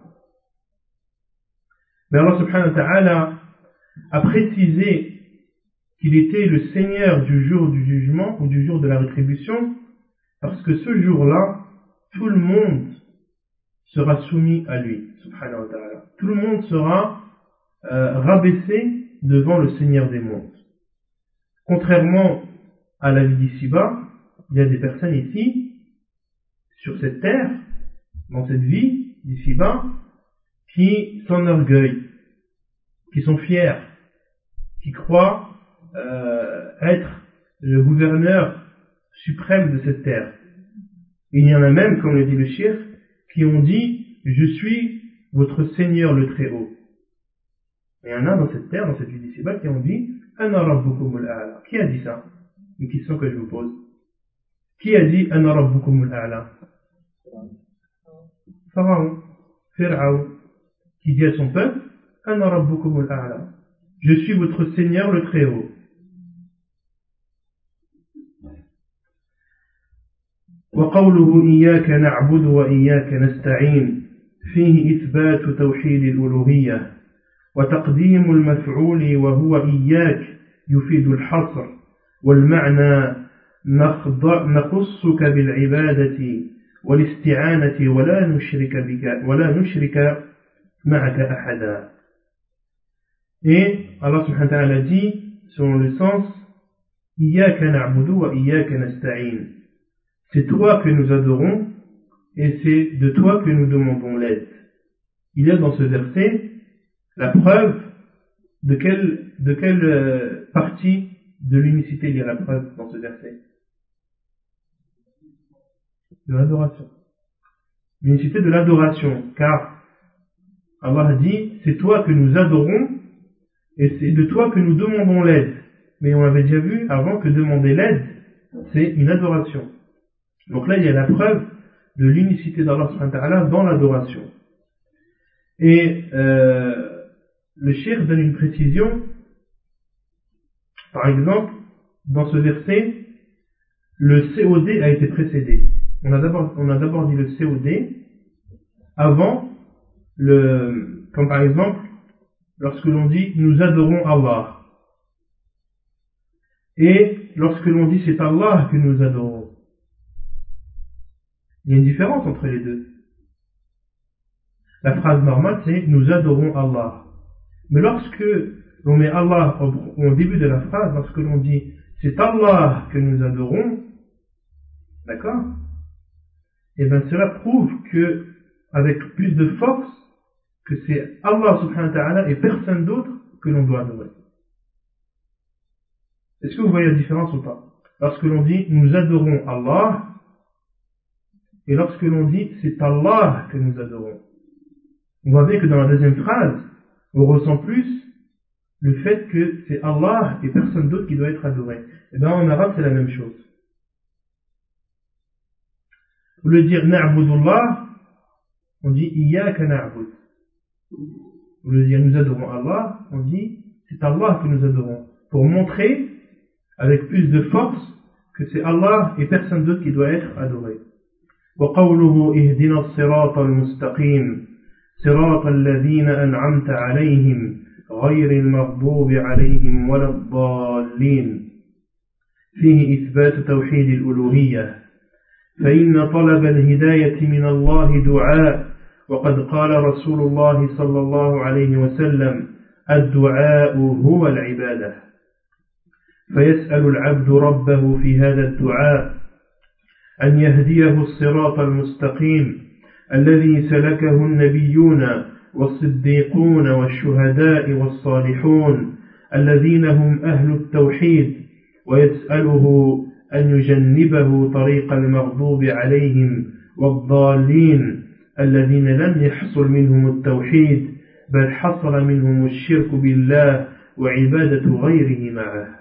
Mais Allah subhanahu wa ta'ala a précisé qu'il était le Seigneur du jour du jugement ou du jour de la rétribution parce que ce jour-là, tout le monde sera soumis à lui, subhanahu wa ta'ala. Tout le monde sera euh, rabaissé devant le Seigneur des mondes. Contrairement à la vie d'ici-bas, il y a des personnes ici, sur cette terre, dans cette vie d'ici-bas, qui s'enorgueillent, qui sont fiers, qui croient euh, être le gouverneur suprême de cette terre. Il y en a même, comme le dit le Cheikh, qui ont dit « Je suis votre Seigneur le Très-Haut ». Et il y en a dans cette terre, dans cette vie d'ici-bas, qui ont dit « Ana rabbukumul a'la ». Qui a dit ça? Une question que je vous pose. Qui a dit Ana rabbukumul a'la? Pharaon, Pharaon, qui dit à son peuple Ana rabbukumul a'la. Je suis votre Seigneur le Très-Haut. وقوله إياك نعبد وإياك نستعين فيه إثبات توحيد الألوهية وتقديم المفعول وهو إياك يفيد الحصر والمعنى نخصك بالعبادة والاستعانة ولا نشرك بك ولا نشرك معك أحدا. Et Allah subhanahu wa ta'ala dit, selon le sens, Iyaka na'budu wa iyaka nasta'in. C'est toi que nous adorons et c'est de toi que nous demandons l'aide. Il y a dans ce verset la preuve de quelle, de quelle euh, partie de l'unicité il y a la preuve dans ce verset? De l'adoration. L'unicité de l'adoration, car Allah dit, c'est toi que nous adorons et c'est de toi que nous demandons l'aide. Mais on avait déjà vu avant que demander l'aide, c'est une adoration. Donc là, il y a la preuve de l'unicité d'Allah subhanahu wa ta'ala dans l'adoration. Et euh, le cheikh donne une précision. Par exemple, dans ce verset, le C O D a été précédé. On a d'abord, on a d'abord dit le C O D avant le, comme par exemple, lorsque l'on dit nous adorons Allah. Et lorsque l'on dit c'est Allah que nous adorons. Il y a une différence entre les deux. La phrase normale c'est nous adorons Allah. Mais lorsque l'on met Allah au, au début de la phrase, lorsque l'on dit c'est Allah que nous adorons, d'accord? Et bien cela prouve que, avec plus de force, que c'est Allah subhanahu wa ta'ala et personne d'autre que l'on doit adorer. Est-ce que vous voyez la différence ou pas? Lorsque l'on dit nous adorons Allah, et lorsque l'on dit c'est Allah que nous adorons. On voit bien que dans la deuxième phrase, on ressent plus le fait que c'est Allah et personne d'autre qui doit être adoré. Et bien en arabe c'est la même chose. Au lieu de dire na'budullah, on dit iyyaka na'bud. Au lieu de dire nous adorons Allah, on dit c'est Allah que nous adorons. Pour montrer avec plus de force que c'est Allah et personne d'autre qui doit être adoré. وقوله اهدنا الصراط المستقيم صراط الذين أنعمت عليهم غير المغضوب عليهم ولا الضالين فيه إثبات توحيد الألوهية فإن طلب الهداية من الله دعاء وقد قال رسول الله صلى الله عليه وسلم الدعاء هو العبادة فيسأل العبد ربه في هذا الدعاء أن يهديه الصراط المستقيم الذي سلكه النبيون والصديقون والشهداء والصالحون الذين هم أهل التوحيد ويسأله أن يجنبه طريق المغضوب عليهم والضالين الذين لم يحصل منهم التوحيد بل حصل منهم الشرك بالله وعبادة غيره معه.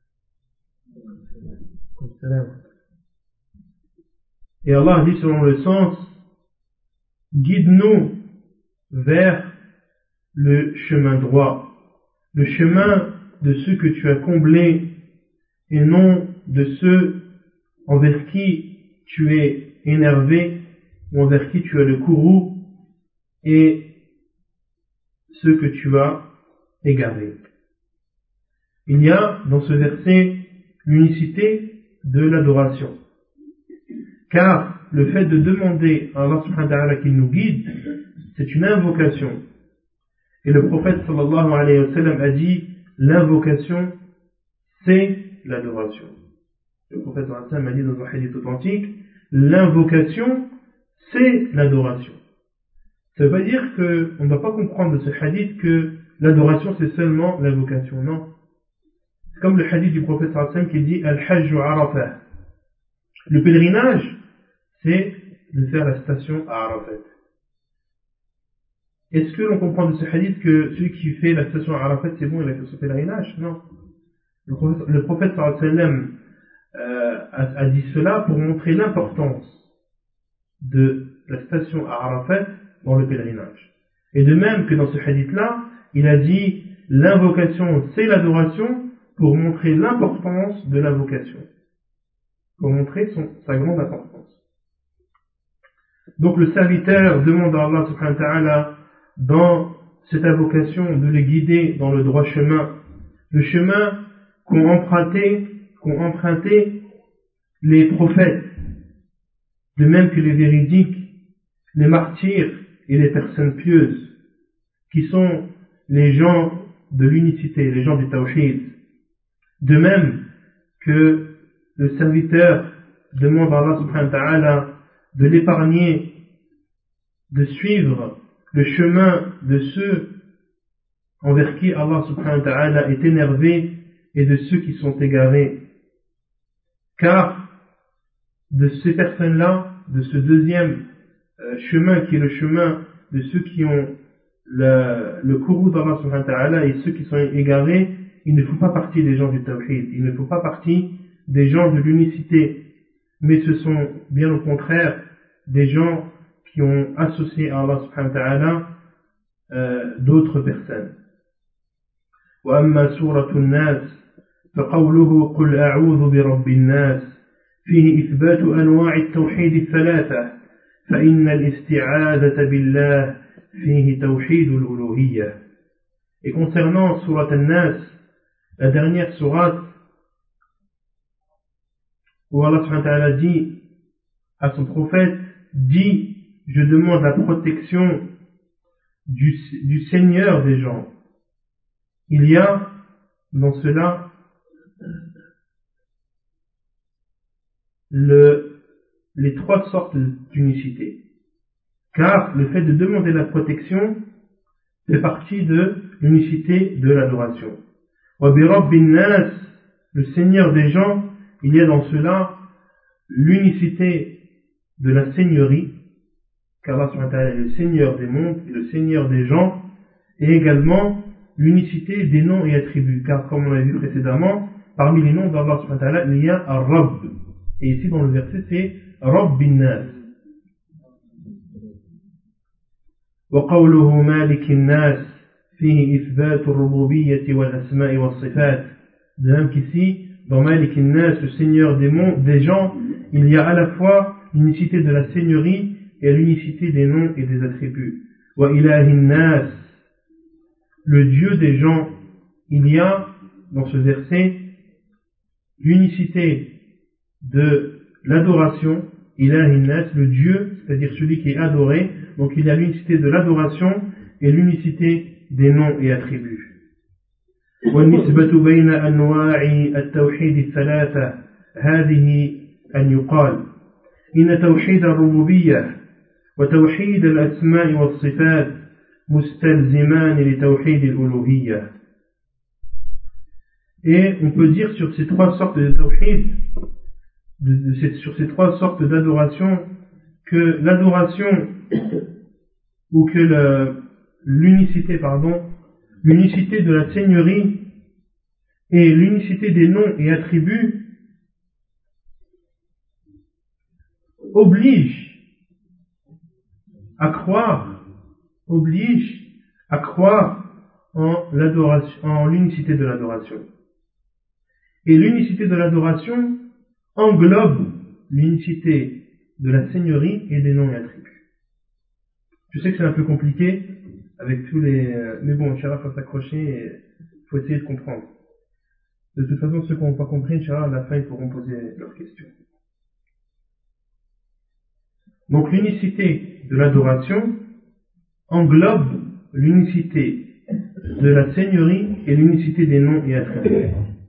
Et Allah dit selon le sens, guide-nous vers le chemin droit, le chemin de ceux que tu as comblés et non de ceux envers qui tu es énervé ou envers qui tu as le courroux et ceux que tu as égarés. Il y a dans ce verset l'unicité de l'adoration. Car le fait de demander à Allah subhanahu wa ta'ala qu'il nous guide, c'est une invocation. Et le prophète sallallahu alayhi wa sallam a dit, l'invocation, c'est l'adoration. Le prophète sallallahu alayhi wa sallam a dit dans un hadith authentique, l'invocation, c'est l'adoration. Ça ne veut pas dire qu'on ne doit pas comprendre de ce hadith que l'adoration c'est seulement l'invocation, non. C'est comme le hadith du prophète sallallahu alayhi wa sallam qui dit, al-hajju arafah. Le pèlerinage, c'est de faire la station à Arafat. Est-ce que l'on comprend de ce hadith que celui qui fait la station à Arafat, c'est bon, il a fait son pèlerinage? Non. Le prophète, le prophète sallallahu alayhi wa sallam euh, a, a dit cela pour montrer l'importance de la station à Arafat dans le pèlerinage. Et de même que dans ce hadith-là, il a dit l'invocation c'est l'adoration pour montrer l'importance de l'invocation, pour montrer son, sa grande importance. Donc le serviteur demande à Allah subhanahu wa ta'ala dans cette invocation de le guider dans le droit chemin, le chemin qu'ont emprunté, qu'ont emprunté les prophètes, de même que les véridiques, les martyrs et les personnes pieuses, qui sont les gens de l'unicité, les gens du tawhid. De même que le serviteur demande à Allah subhanahu wa ta'ala de l'épargner, de suivre le chemin de ceux envers qui Allah subhanahu wa ta'ala est énervé et de ceux qui sont égarés. Car de ces personnes-là, de ce deuxième euh, chemin qui est le chemin de ceux qui ont le, le courroux d'Allah subhanahu wa ta'ala et ceux qui sont égarés, il ne faut pas partie des gens du tawhid, il ne faut pas partie des gens de l'unicité, mais ce sont bien au contraire des gens qui ont associé à Allah subhanahu wa ta'ala euh, d'autres personnes. وأما سورة الناس فقوله قل أعوذ برب الناس فيه إثبات أنواع التوحيد الثلاثة فإن الاستعاذة بالله فيه توحيد الألوهية. Et concernant Surat An-Nas, la dernière sourate où Allah subhanahu wa ta'ala dit à son prophète, dit, je demande la protection du, du Seigneur des gens. Il y a dans cela le, les trois sortes d'unicité. Car le fait de demander la protection fait partie de l'unicité de l'adoration. Wa bi rabbin nas, le Seigneur des gens, il y a dans cela l'unicité de la seigneurie, car Allah subhanahu wa ta'ala est le Seigneur des mondes et le Seigneur des gens, et également l'unicité des noms et attributs, car comme on l'a vu précédemment, parmi les noms d'Allah subhanahu wa ta'ala, il y a Ar-Rabb, et ici dans le verset c'est Rabbin nas. وقوله مالك الناس فيه إثبات الربوبية والأسماء والصفات. De même qu'ici, dans Malik al-Nas, le Seigneur des mondes, des gens, il y a à la fois l'unicité de la seigneurie et l'unicité des noms et des attributs. Wa ilahi nas, le Dieu des gens, il y a dans ce verset l'unicité de l'adoration, ilahi nas, le Dieu, c'est-à-dire celui qui est adoré. Donc il y a l'unicité de l'adoration et l'unicité des noms et attributs. والنسبة بين أنواع التوحيد الثلاثة هذه أن يقال إن توحيد الربوبية وتوحيد الأسماء والصفات مستلزمان لتوحيد الألوهية. Et on peut dire sur ces trois sortes de tawhid, de, de ces, sur ces trois sortes d'adoration, que l'adoration ou que le, l'unicité, pardon, l'unicité de la seigneurie et l'unicité des noms et attributs obligent à croire, obligent à croire en l'adoration, en l'unicité de l'adoration. Et l'unicité de l'adoration englobe l'unicité de la seigneurie et des noms et attributs. Je sais que c'est un peu compliqué avec tous les... Mais bon, Inch'Allah, il faut s'accrocher et il faut essayer de comprendre. De toute façon, ceux qui n'ont pas compris, Inch'Allah, à la fin, ils pourront poser leurs questions. Donc, l'unicité de l'adoration englobe l'unicité de la seigneurie et l'unicité des noms et attributs.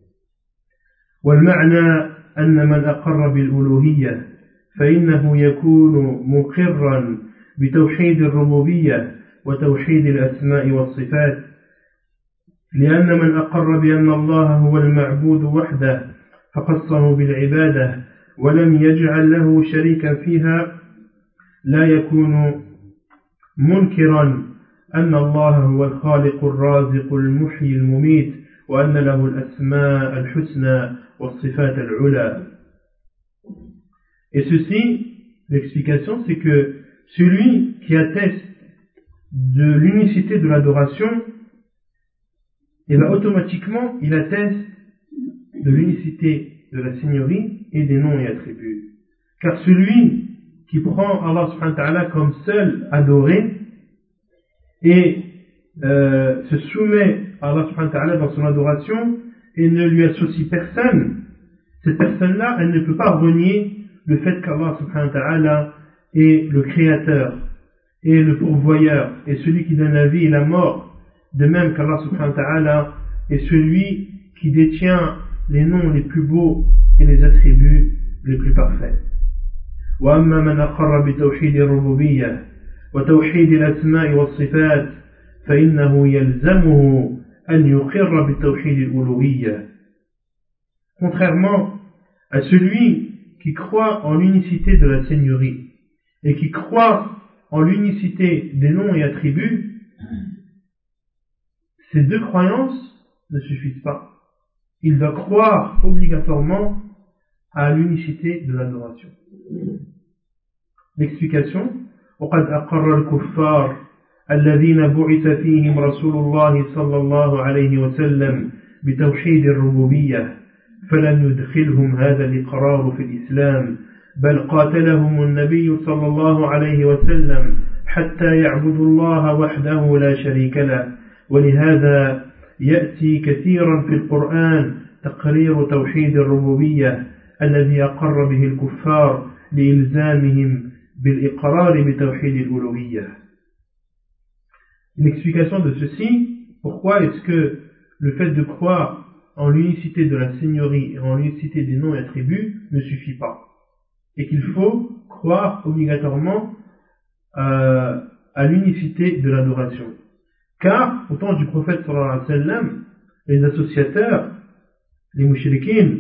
والمعنى أن من أقر بالألوهية فإنه يكون مقرا بتوحيد الربوبية وتوحيد الأسماء والصفات لأن من أقر بأن الله هو المعبود وحده فخصه بالعبادة ولم يجعل له شريكا فيها لا يكون منكرا أن الله هو الخالق الرازق المحيي المميت وأن له الأسماء الحسنى والصفات العلى. Et ceci, l'explication, c'est que celui qui atteste de l'unicité de l'adoration, et bien automatiquement, il atteste de l'unicité de la Seigneurie et des noms et attributs. Car celui qui prend Allah subhanahu wa ta'ala comme seul adoré et euh, se soumet à Allah subhanahu wa ta'ala dans son adoration et ne lui associe personne, cette personne-là, elle ne peut pas renier le fait qu'Allah subhanahu wa ta'ala est le créateur, est le pourvoyeur, et celui qui donne la vie et la mort, de même qu'Allah subhanahu wa ta'ala est celui qui détient les noms les plus beaux et les attributs les plus parfaits. وأما من أقر بتوحيد الربوبية وتوحيد الأسماء والصفات فإنه يلزمه أن يقر بتوحيد الألوهية. Contrairement à celui qui croit en l'unicité de la Seigneurie et qui croit en l'unicité des noms et attributs, ces deux croyances ne suffisent pas. Il doit croire obligatoirement à l'unicité de l'adoration. L'explication: وقد أقر الكفار الذين بعث فيهم رسول الله صلى الله عليه وسلم بتوحيد الربوبية فلم يدخلهم هذا الإقرار في الإسلام بل قاتلهم النبي صلى الله عليه وسلم حتى يعبدوا الله وحده لا شريك له ولهذا يأتي كثيرا في القرآن تقرير توحيد الربوبية الذي أقر به الكفار لإلزامهم بالإقرار بتوحيد الألوهية. L'explication de ceci: pourquoi est-ce que le fait de croire en l'unicité de la Seigneurie et en l'unicité des noms et attributs ne suffit pas, et qu'il faut croire obligatoirement euh, à l'unicité de l'adoration. Car au temps du prophète sallallahu alayhi wa sallam, les associateurs, les mouchriquins,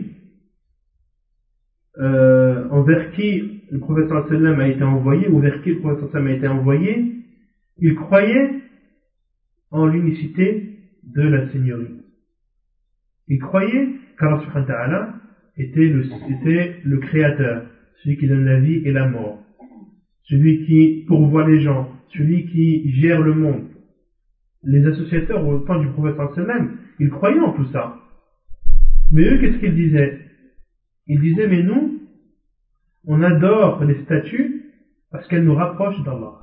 euh, envers qui le prophète sallallahu alayhi wa sallam a été envoyé, ou vers qui le prophète sallallahu alayhi wa sallam a été envoyé, ils croyaient en l'unicité de la Seigneurie. Ils croyaient qu'Allah subhanahu wa ta'ala était le, était le créateur, celui qui donne la vie et la mort, celui qui pourvoit les gens, celui qui gère le monde. Les associateurs au temps du prophète sallallahu alayhi wa sallam, ils croyaient en tout ça. Mais eux, qu'est-ce qu'ils disaient? Ils disaient: mais nous, on adore les statues parce qu'elles nous rapprochent d'Allah.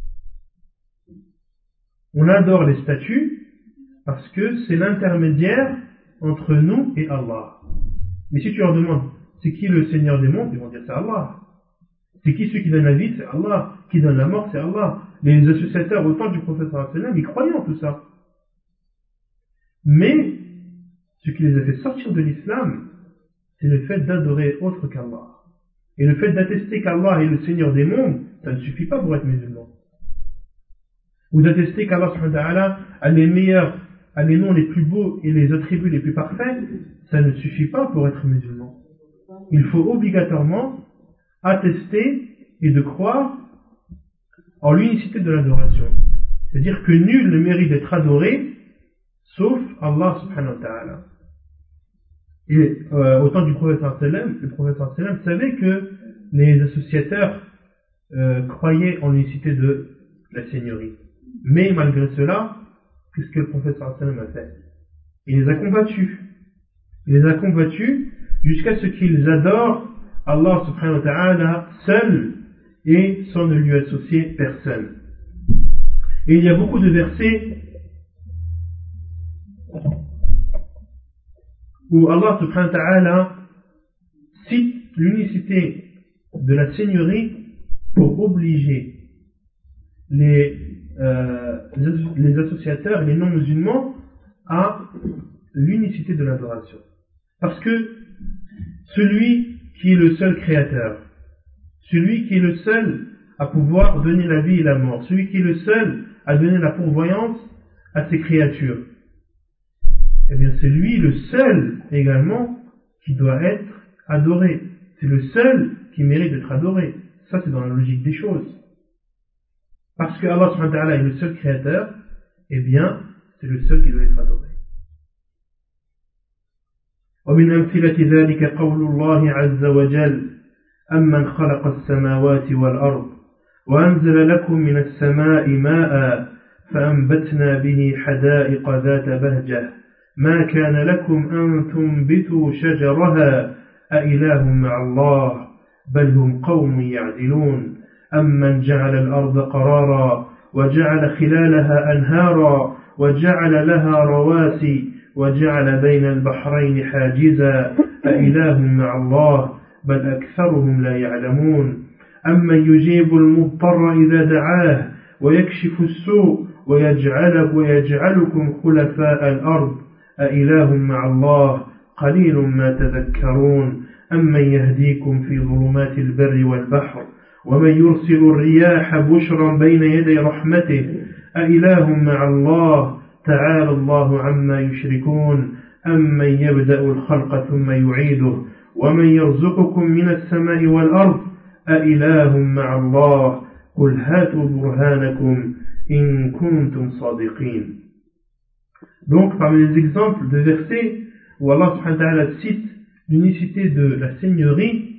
On adore les statues parce que c'est l'intermédiaire entre nous et Allah. Mais si tu leur demandes c'est qui le Seigneur des mondes, ils vont dire c'est Allah. C'est qui celui qui donne la vie? C'est Allah. Qui donne la mort? C'est Allah. Les associateurs au temps du prophète sallallahu alayhi wa sallam, ils croyaient en tout ça. Mais ce qui les a fait sortir de l'islam, c'est le fait d'adorer autre qu'Allah. Et le fait d'attester qu'Allah est le Seigneur des mondes, ça ne suffit pas pour être musulman. Ou d'attester qu'Allah subhanahu wa ta'ala a les meilleurs, a les noms les plus beaux et les attributs les plus parfaits, ça ne suffit pas pour être musulman. Il faut obligatoirement attester et de croire en l'unicité de l'adoration. C'est-à-dire que nul ne mérite d'être adoré sauf Allah subhanahu wa ta'ala. Et euh, au temps du prophète sallallahu alayhi wa sallam, le prophète sallallahu alayhi wa sallam savait que les associateurs euh, croyaient en l'unicité de la Seigneurie. Mais malgré cela, qu'est-ce que le prophète sallallahu alayhi wa sallam a fait? Il les a combattus. Il les a combattus jusqu'à ce qu'ils adorent Allah subhanahu wa ta'ala seul et sans ne lui associer personne. Et il y a beaucoup de versets où Allah subhanahu wa ta'ala cite l'unicité de la Seigneurie pour obliger les, euh, les associateurs et les non-musulmans à l'unicité de l'adoration. Parce que celui qui est le seul créateur, celui qui est le seul à pouvoir donner la vie et la mort, celui qui est le seul à donner la pourvoyance à ses créatures, eh bien c'est lui le seul également qui doit être adoré. C'est le seul qui mérite d'être adoré. Ça c'est dans la logique des choses. Parce que Allah subhanahu wa ta'ala est le seul créateur, eh bien c'est le seul qui doit être adoré. ومن أمثلة ذلك قول الله عز وجل أمن خلق السماوات والأرض وأنزل لكم من السماء ماء فأنبتنا به حدائق ذات بهجة ما كان لكم أن تنبتوا شجرها أإله مع الله بل هم قوم يعدلون أمن جعل الأرض قرارا وجعل خلالها أنهارا وجعل لها رواسي وجعل بين البحرين حاجزا أإله مع الله بل أكثرهم لا يعلمون أمن يجيب المضطر إذا دعاه ويكشف السوء ويجعلك ويجعلكم خلفاء الأرض أإله مع الله قليل ما تذكرون أمن يهديكم في ظلمات البر والبحر ومن يرسل الرياح بشرا بين يدي رحمته أإله مع الله تعالى الله عما يشركون أمن يبدأ الخلق ثم يعيده ومن يرزقكم من السماء والأرض أإله مع الله قل هاتوا برهانكم إن كنتم صادقين. Donc parmi les exemples de versets où Allah subhanahu wa ta'ala cite l'unicité de la seigneurie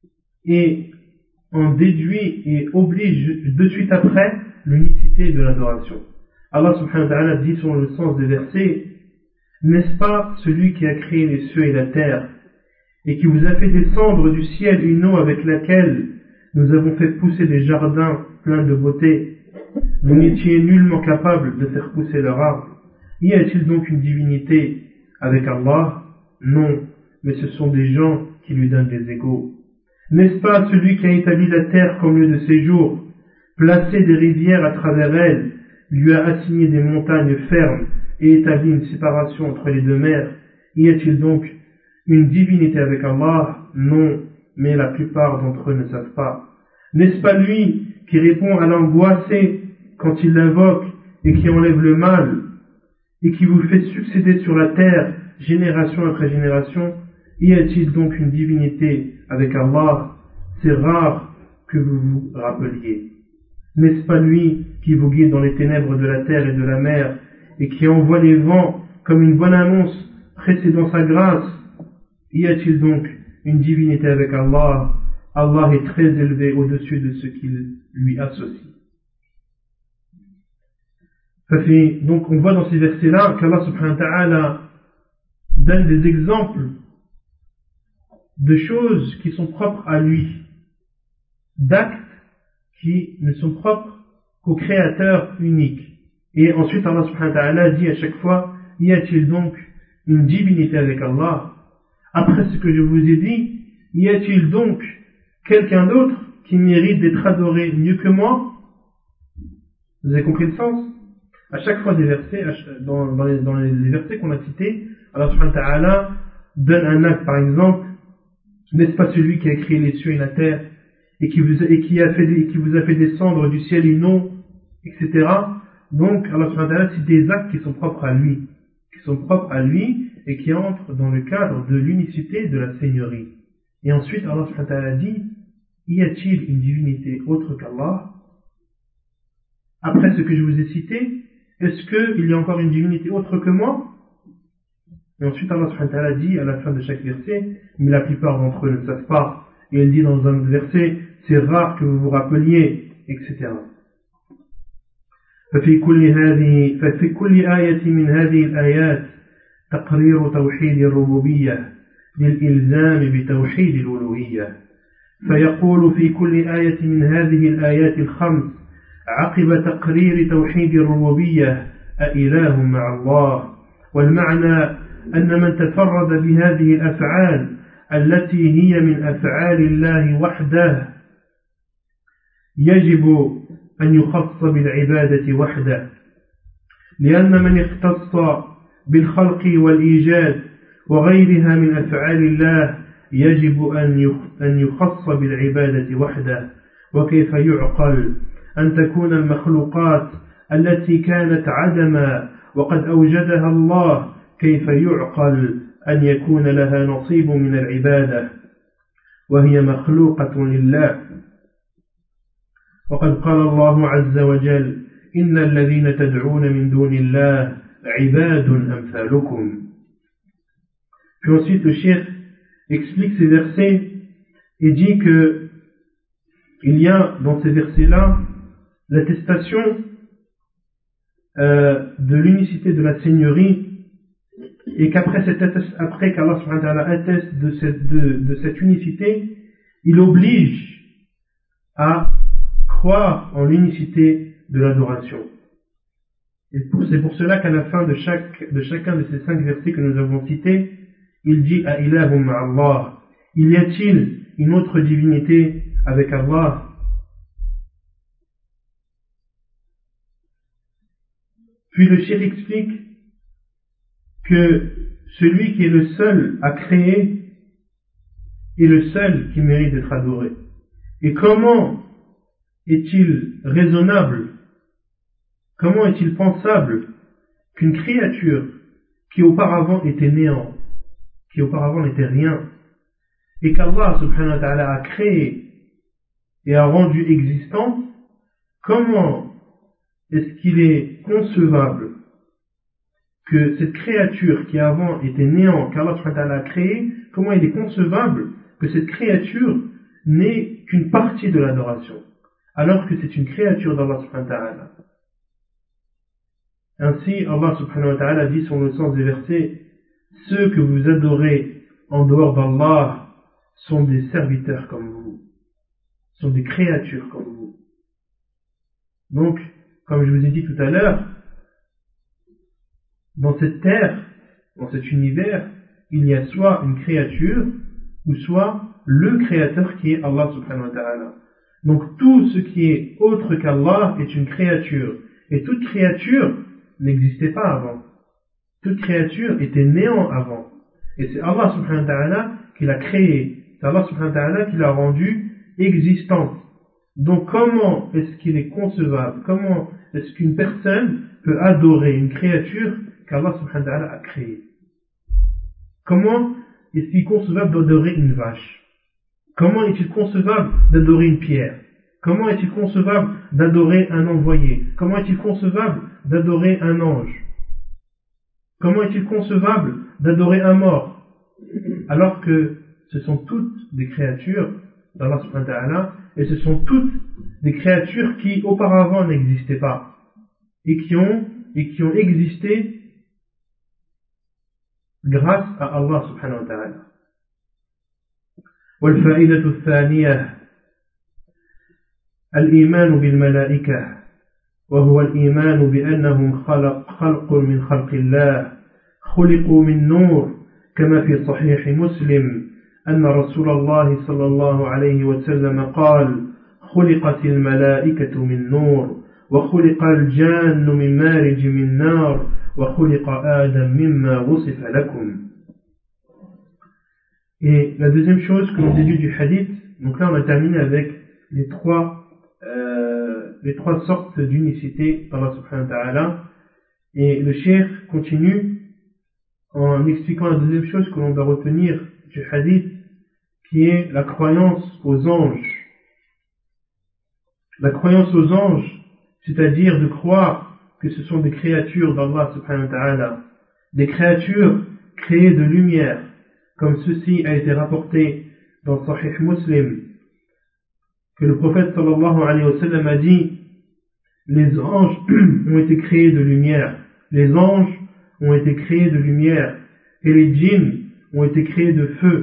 et en déduit et oblige de suite après l'unicité de l'adoration. Allah subhanahu wa ta'ala dit selon le sens des versets: n'est-ce pas celui qui a créé les cieux et la terre et qui vous a fait descendre du ciel une eau avec laquelle nous avons fait pousser des jardins pleins de beauté? Vous n'étiez nullement capable de faire pousser leur arbre. Y a-t-il donc une divinité avec Allah? Non, mais ce sont des gens qui lui donnent des égaux. N'est-ce pas celui qui a établi la terre comme lieu de séjour, placé des rivières à travers elle, lui a assigné des montagnes fermes et établi une séparation entre les deux mers? Y a-t-il donc une divinité avec Allah? Non, mais la plupart d'entre eux ne savent pas. N'est-ce pas lui qui répond à l'angoissé quand il l'invoque et qui enlève le mal et qui vous fait succéder sur la terre génération après génération? Y a-t-il donc une divinité avec Allah? C'est rare que vous vous rappeliez. N'est-ce pas lui qui vous guide dans les ténèbres de la terre et de la mer et qui envoie les vents comme une bonne annonce précédant sa grâce? Y a-t-il donc une divinité avec Allah? Allah est très élevé au-dessus de ce qu'il lui associe. Ça fait, donc on voit dans ces versets-là qu'Allah subhanahu wa ta'ala donne des exemples de choses qui sont propres à lui, d'actes qui ne sont propres qu'au Créateur unique. Et ensuite Allah subhanahu wa ta'ala dit à chaque fois: y a-t-il donc une divinité avec Allah? Après ce que je vous ai dit, y a-t-il donc quelqu'un d'autre qui mérite d'être adoré mieux que moi? Vous avez compris le sens? À chaque fois des versets, dans, dans, les, dans les versets qu'on a cités, Allah subhanahu wa ta'ala donne un acte, par exemple: n'est-ce pas celui qui a créé les cieux et la terre et qui vous a, et qui a fait, et qui vous a fait descendre du ciel une eau, et cetera. Donc Allah subhanahu wa ta'ala cite des actes qui sont propres à lui, qui sont propres à lui et qui entrent dans le cadre de l'unicité de la seigneurie. Et ensuite Allah subhanahu wa ta'ala dit: y a-t-il une divinité autre qu'Allah? Après ce que je vous ai cité, est-ce qu'il y a encore une divinité autre que moi? Et ensuite Allah subhanahu wa ta'ala dit à la fin de chaque verset: mais la plupart d'entre eux ne savent pas. Et il dit dans un autre verset: c'est rare que vous vous rappeliez, et cetera. ففي كل هذه ففي كل آية من هذه الآيات تقرير توحيد الربوبية للإلزام بتوحيد الألوهية. فيقول في كل آية من هذه الآيات الخمس عقب تقرير توحيد الربوبية: أإله مع الله. والمعنى أن من تفرد بهذه الأفعال التي هي من أفعال الله وحده يجب أن يخص بالعبادة وحده، لأن من اختص بالخلق والإيجاد وغيرها من أفعال الله يجب أن يخص بالعبادة وحده. وكيف يعقل أن تكون المخلوقات التي كانت عدما وقد أوجدها الله، كيف يعقل أن يكون لها نصيب من العبادة وهي مخلوقة لله؟ وقد قال الله عز وجل: إن الذين تدعون من دون الله عباد أمثالكم. Puis ensuite le cheikh explique ces versets et dit que il y a dans ces versets-là l'attestation euh, de l'unicité de la Seigneurie, et qu'après cette attest- après qu'Allah subhanahu wa ta'ala atteste de cette, de, de cette unicité, il oblige à croire en l'unicité de l'adoration. Et pour, c'est pour cela qu'à la fin de, chaque, de chacun de ces cinq versets que nous avons cités, il dit A ilahum ma'allah, il y a-t-il une autre divinité avec Allah? Puis le cheikh explique que celui qui est le seul à créer est le seul qui mérite d'être adoré. Et comment est-il raisonnable, comment est-il pensable qu'une créature qui auparavant était néant, qui auparavant n'était rien, et qu'Allah subhanahu wa ta'ala a créé et a rendu existante, comment est-ce qu'il est concevable que cette créature qui avant était néant, qu'Allah subhanahu wa ta'ala a créé, comment il est concevable que cette créature n'est qu'une partie de l'adoration, alors que c'est une créature d'Allah subhanahu wa ta'ala. Ainsi, Allah subhanahu wa ta'ala dit sur le sens des versets, ceux que vous adorez en dehors d'Allah sont des serviteurs comme vous, sont des créatures comme vous. Donc, comme je vous ai dit tout à l'heure, dans cette terre, dans cet univers, il y a soit une créature, ou soit le créateur qui est Allah subhanahu wa ta'ala. Donc tout ce qui est autre qu'Allah est une créature. Et toute créature n'existait pas avant. Toute créature était néant avant. Et c'est Allah subhanahu wa ta'ala qui l'a créé. C'est Allah subhanahu wa ta'ala qui l'a rendue existante. Donc comment est-ce qu'il est concevable, comment est-ce qu'une personne peut adorer une créature qu'Allah subhanahu wa ta'ala a créée? Comment est-il concevable d'adorer une vache? Comment est-il concevable d'adorer une pierre? Comment est-il concevable d'adorer un envoyé? Comment est-il concevable d'adorer un ange? Comment est-il concevable d'adorer un mort? Alors que ce sont toutes des créatures d'Allah subhanahu wa ta'ala, et ce sont toutes des créatures qui auparavant n'existaient pas, et qui ont, et qui ont existé grâce à Allah subhanahu wa ta'ala. والفائدة الثانية الإيمان بالملائكة، وهو الإيمان بأنهم خلق خلق من خلق الله، خلقوا من نور، كما في صحيح مسلم أن رسول الله صلى الله عليه وسلم قال: خلقت الملائكة من نور، وخلق الجان من مارج من نار، وخلق آدم مما وصف لكم. Et la deuxième chose que l'on déduit du hadith, donc là on a terminé avec les trois, euh, les trois sortes d'unicité d'Allah subhanahu wa ta'ala, et le cheikh continue en expliquant la deuxième chose que l'on doit retenir du hadith, qui est la croyance aux anges. La croyance aux anges, c'est-à-dire de croire que ce sont des créatures d'Allah subhanahu wa ta'ala, des créatures créées de lumière, comme ceci a été rapporté dans Sahih Muslim, que le prophète sallallahu alayhi wa sallam a dit: les anges ont été créés de lumière, les anges ont été créés de lumière, et les djinns ont été créés de feu.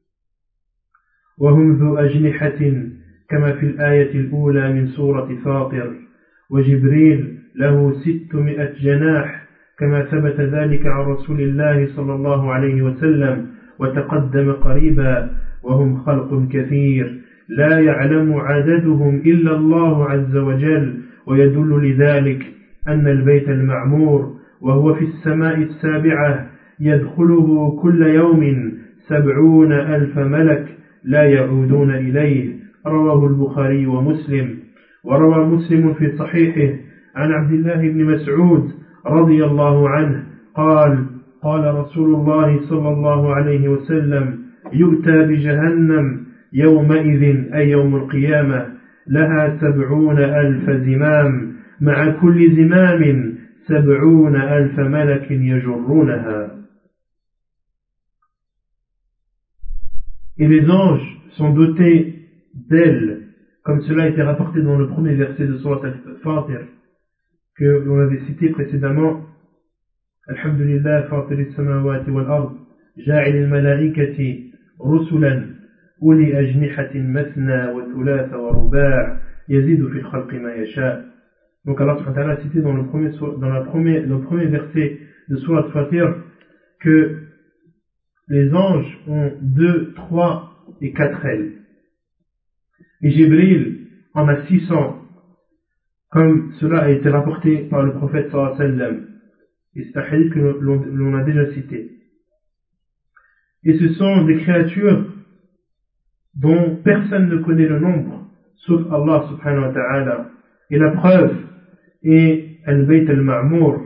وهم ذو أجنحة كما في الآية الأولى من سورة فاطر، وجبريل له ستمائة جناح كما ثبت ذلك عن رسول الله صلى الله عليه وسلم وتقدم قريبا، وهم خلق كثير لا يعلم عددهم إلا الله عز وجل، ويدل لذلك أن البيت المعمور وهو في السماء السابعة يدخله كل يوم سبعون ألف ملك لا يعودون إليه، رواه البخاري ومسلم. وروى مسلم في صحيحه عن عبد الله بن مسعود رضي الله عنه قال: قال رسول الله صلى الله عليه وسلم: يؤتى بجهنم يومئذ أي يوم القيامة لها سبعون ألف زمام مع كل زمام سبعون ألف ملك يجرونها. Et les anges sont dotés d'ailes, comme cela a été rapporté dans le premier verset de Surat Al-Fatir, que l'on avait cité précédemment. Alhamdulillah, Fatir as-samawati wal-ard, ja'il al-malaikati rusulan, uli ajnihatin mathna wa thulatha wa ruba' yazidu fi al-khalqi ma yasha'. Donc Allah subhanahu wa ta'ala a cité dans le premier, dans la premier, le premier verset de Surat Al-Fatir que les anges ont deux, trois et quatre ailes. Et Jibril en a six cents, comme cela a été rapporté par le prophète sallallahu alayhi wa sallam. Et c'est un hadith que l'on, l'on a déjà cité. Et ce sont des créatures dont personne ne connaît le nombre, sauf Allah subhanahu wa ta'ala. Et la preuve est Al-Bayt al-Ma'mour.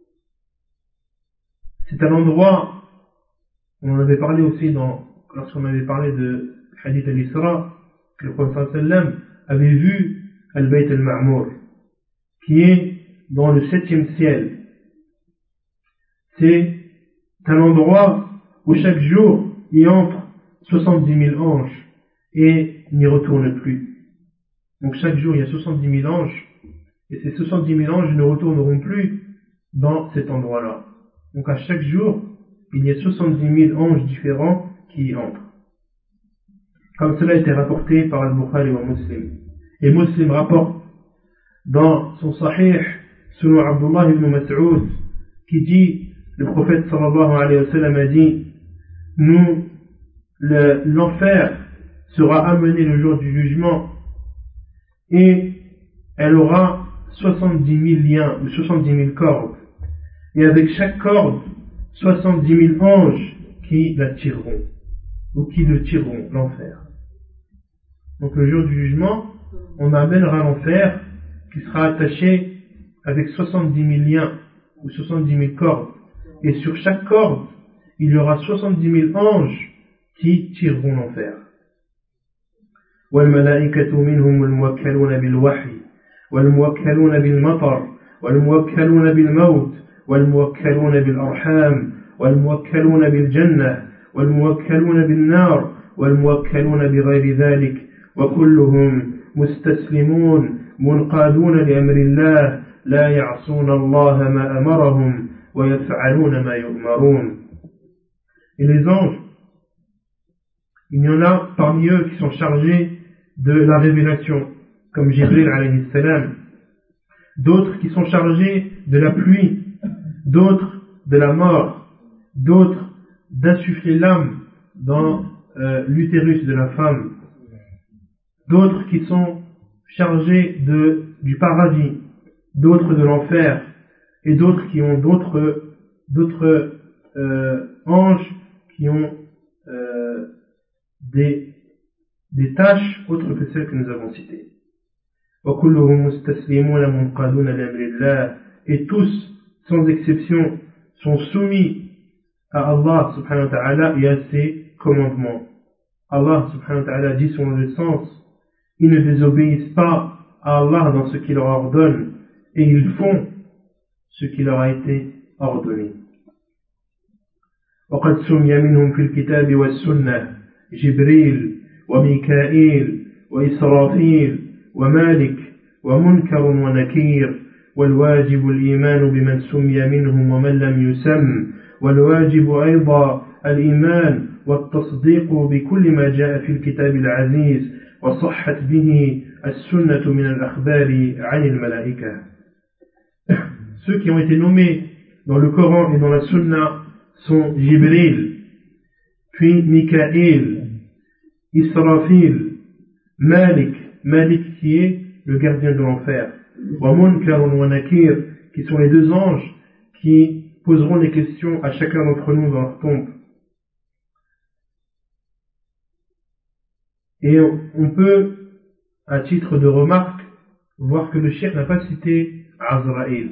C'est un endroit, on en avait parlé aussi dans, lorsqu'on avait parlé de Hadith al-Isra, que le prophète sallallahu alayhi wa sallam avait vu Al-Bayt al-Ma'mour, qui est dans le septième ciel. C'est un endroit où chaque jour y entre soixante-dix mille anges et n'y retournent plus. Donc chaque jour il y a soixante-dix mille anges et ces soixante-dix mille anges ne retourneront plus dans cet endroit-là. Donc à chaque jour il y a soixante-dix mille anges différents qui y entrent. Comme cela a été rapporté par Al-Bukhari wa Muslim. Et Muslim rapporte dans son Sahih selon Abdullah ibn Mas'ud qui dit, le prophète sallallahu alayhi wa sallam a dit, nous, le, l'enfer sera amené le jour du jugement et elle aura soixante-dix mille liens ou soixante-dix mille cordes, et avec chaque corde soixante-dix mille anges qui la tireront ou qui le tireront, l'enfer. Donc le jour du jugement on amènera l'enfer qui sera attaché avec soixante-dix mille liens ou soixante-dix mille cordes, et sur chaque corde il y aura soixante-dix mille anges qui tireront l'enfer. والملائكة منهم الموكلون بالوحي والموكلون بالمطر والموكلون بالموت والموكلون بالأرحام والموكلون بالجنة والموكلون بالنار والموكلون بغير ذلك وكلهم مستسلمون منقادون لأمر الله لا يعصون الله ما أمرهم ويفعلون ما يؤمرون. Et les anges, il y en a parmi eux qui sont chargés de la révélation, comme Jibril alayhi salam, d'autres qui sont chargés de la pluie, d'autres de la mort, d'autres d'insuffler l'âme dans euh, l'utérus de la femme, d'autres qui sont chargés de, du paradis, d'autres de l'enfer, et d'autres qui ont d'autres, d'autres euh, anges qui ont euh, des des tâches autres que celles que nous avons citées. Et tous, sans exception, sont soumis à Allah subhanahu wa ta'ala et à ses commandements. Allah subhanahu wa ta'ala dit selon le sens, ils ne désobéissent pas à Allah dans ce qu'il leur ordonne et ils font ce qui leur a été ordonné. وقد سمي منهم في الكتاب والسنة جبريل وميكائيل وإسرافيل ومالك ومنكر ونكير والواجب الإيمان بمن سمي منهم ومن لم يسم والواجب أيضا الإيمان والتصديق بكل ما جاء في الكتاب العزيز وصحت به السنة من الأخبار عن الملائكة. Ceux qui ont été nommés dans le Coran et dans la Sunna sont Jibril, puis Mikaïl, Israfil, Malik, Malik qui est le gardien de l'enfer, wa Munkar wa Nakir, qui sont les deux anges qui poseront des questions à chacun d'entre nous dans leur tombe. Et on peut, à titre de remarque, voir que le cheikh n'a pas cité Azraïl,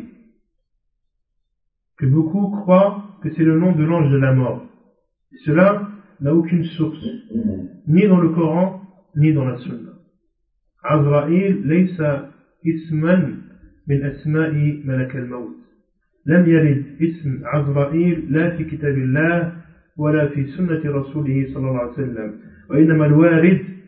que beaucoup croient que c'est le nom de l'ange de la mort. Et cela n'a aucune source, ni dans le Coran, ni dans la Sunna. Azraïl laysa isman min asma'i malak al-maut. لم يرد اسم عزرائيل لا في كتاب الله ولا في سنة رسوله صلى الله عليه وسلم وإنما الوارد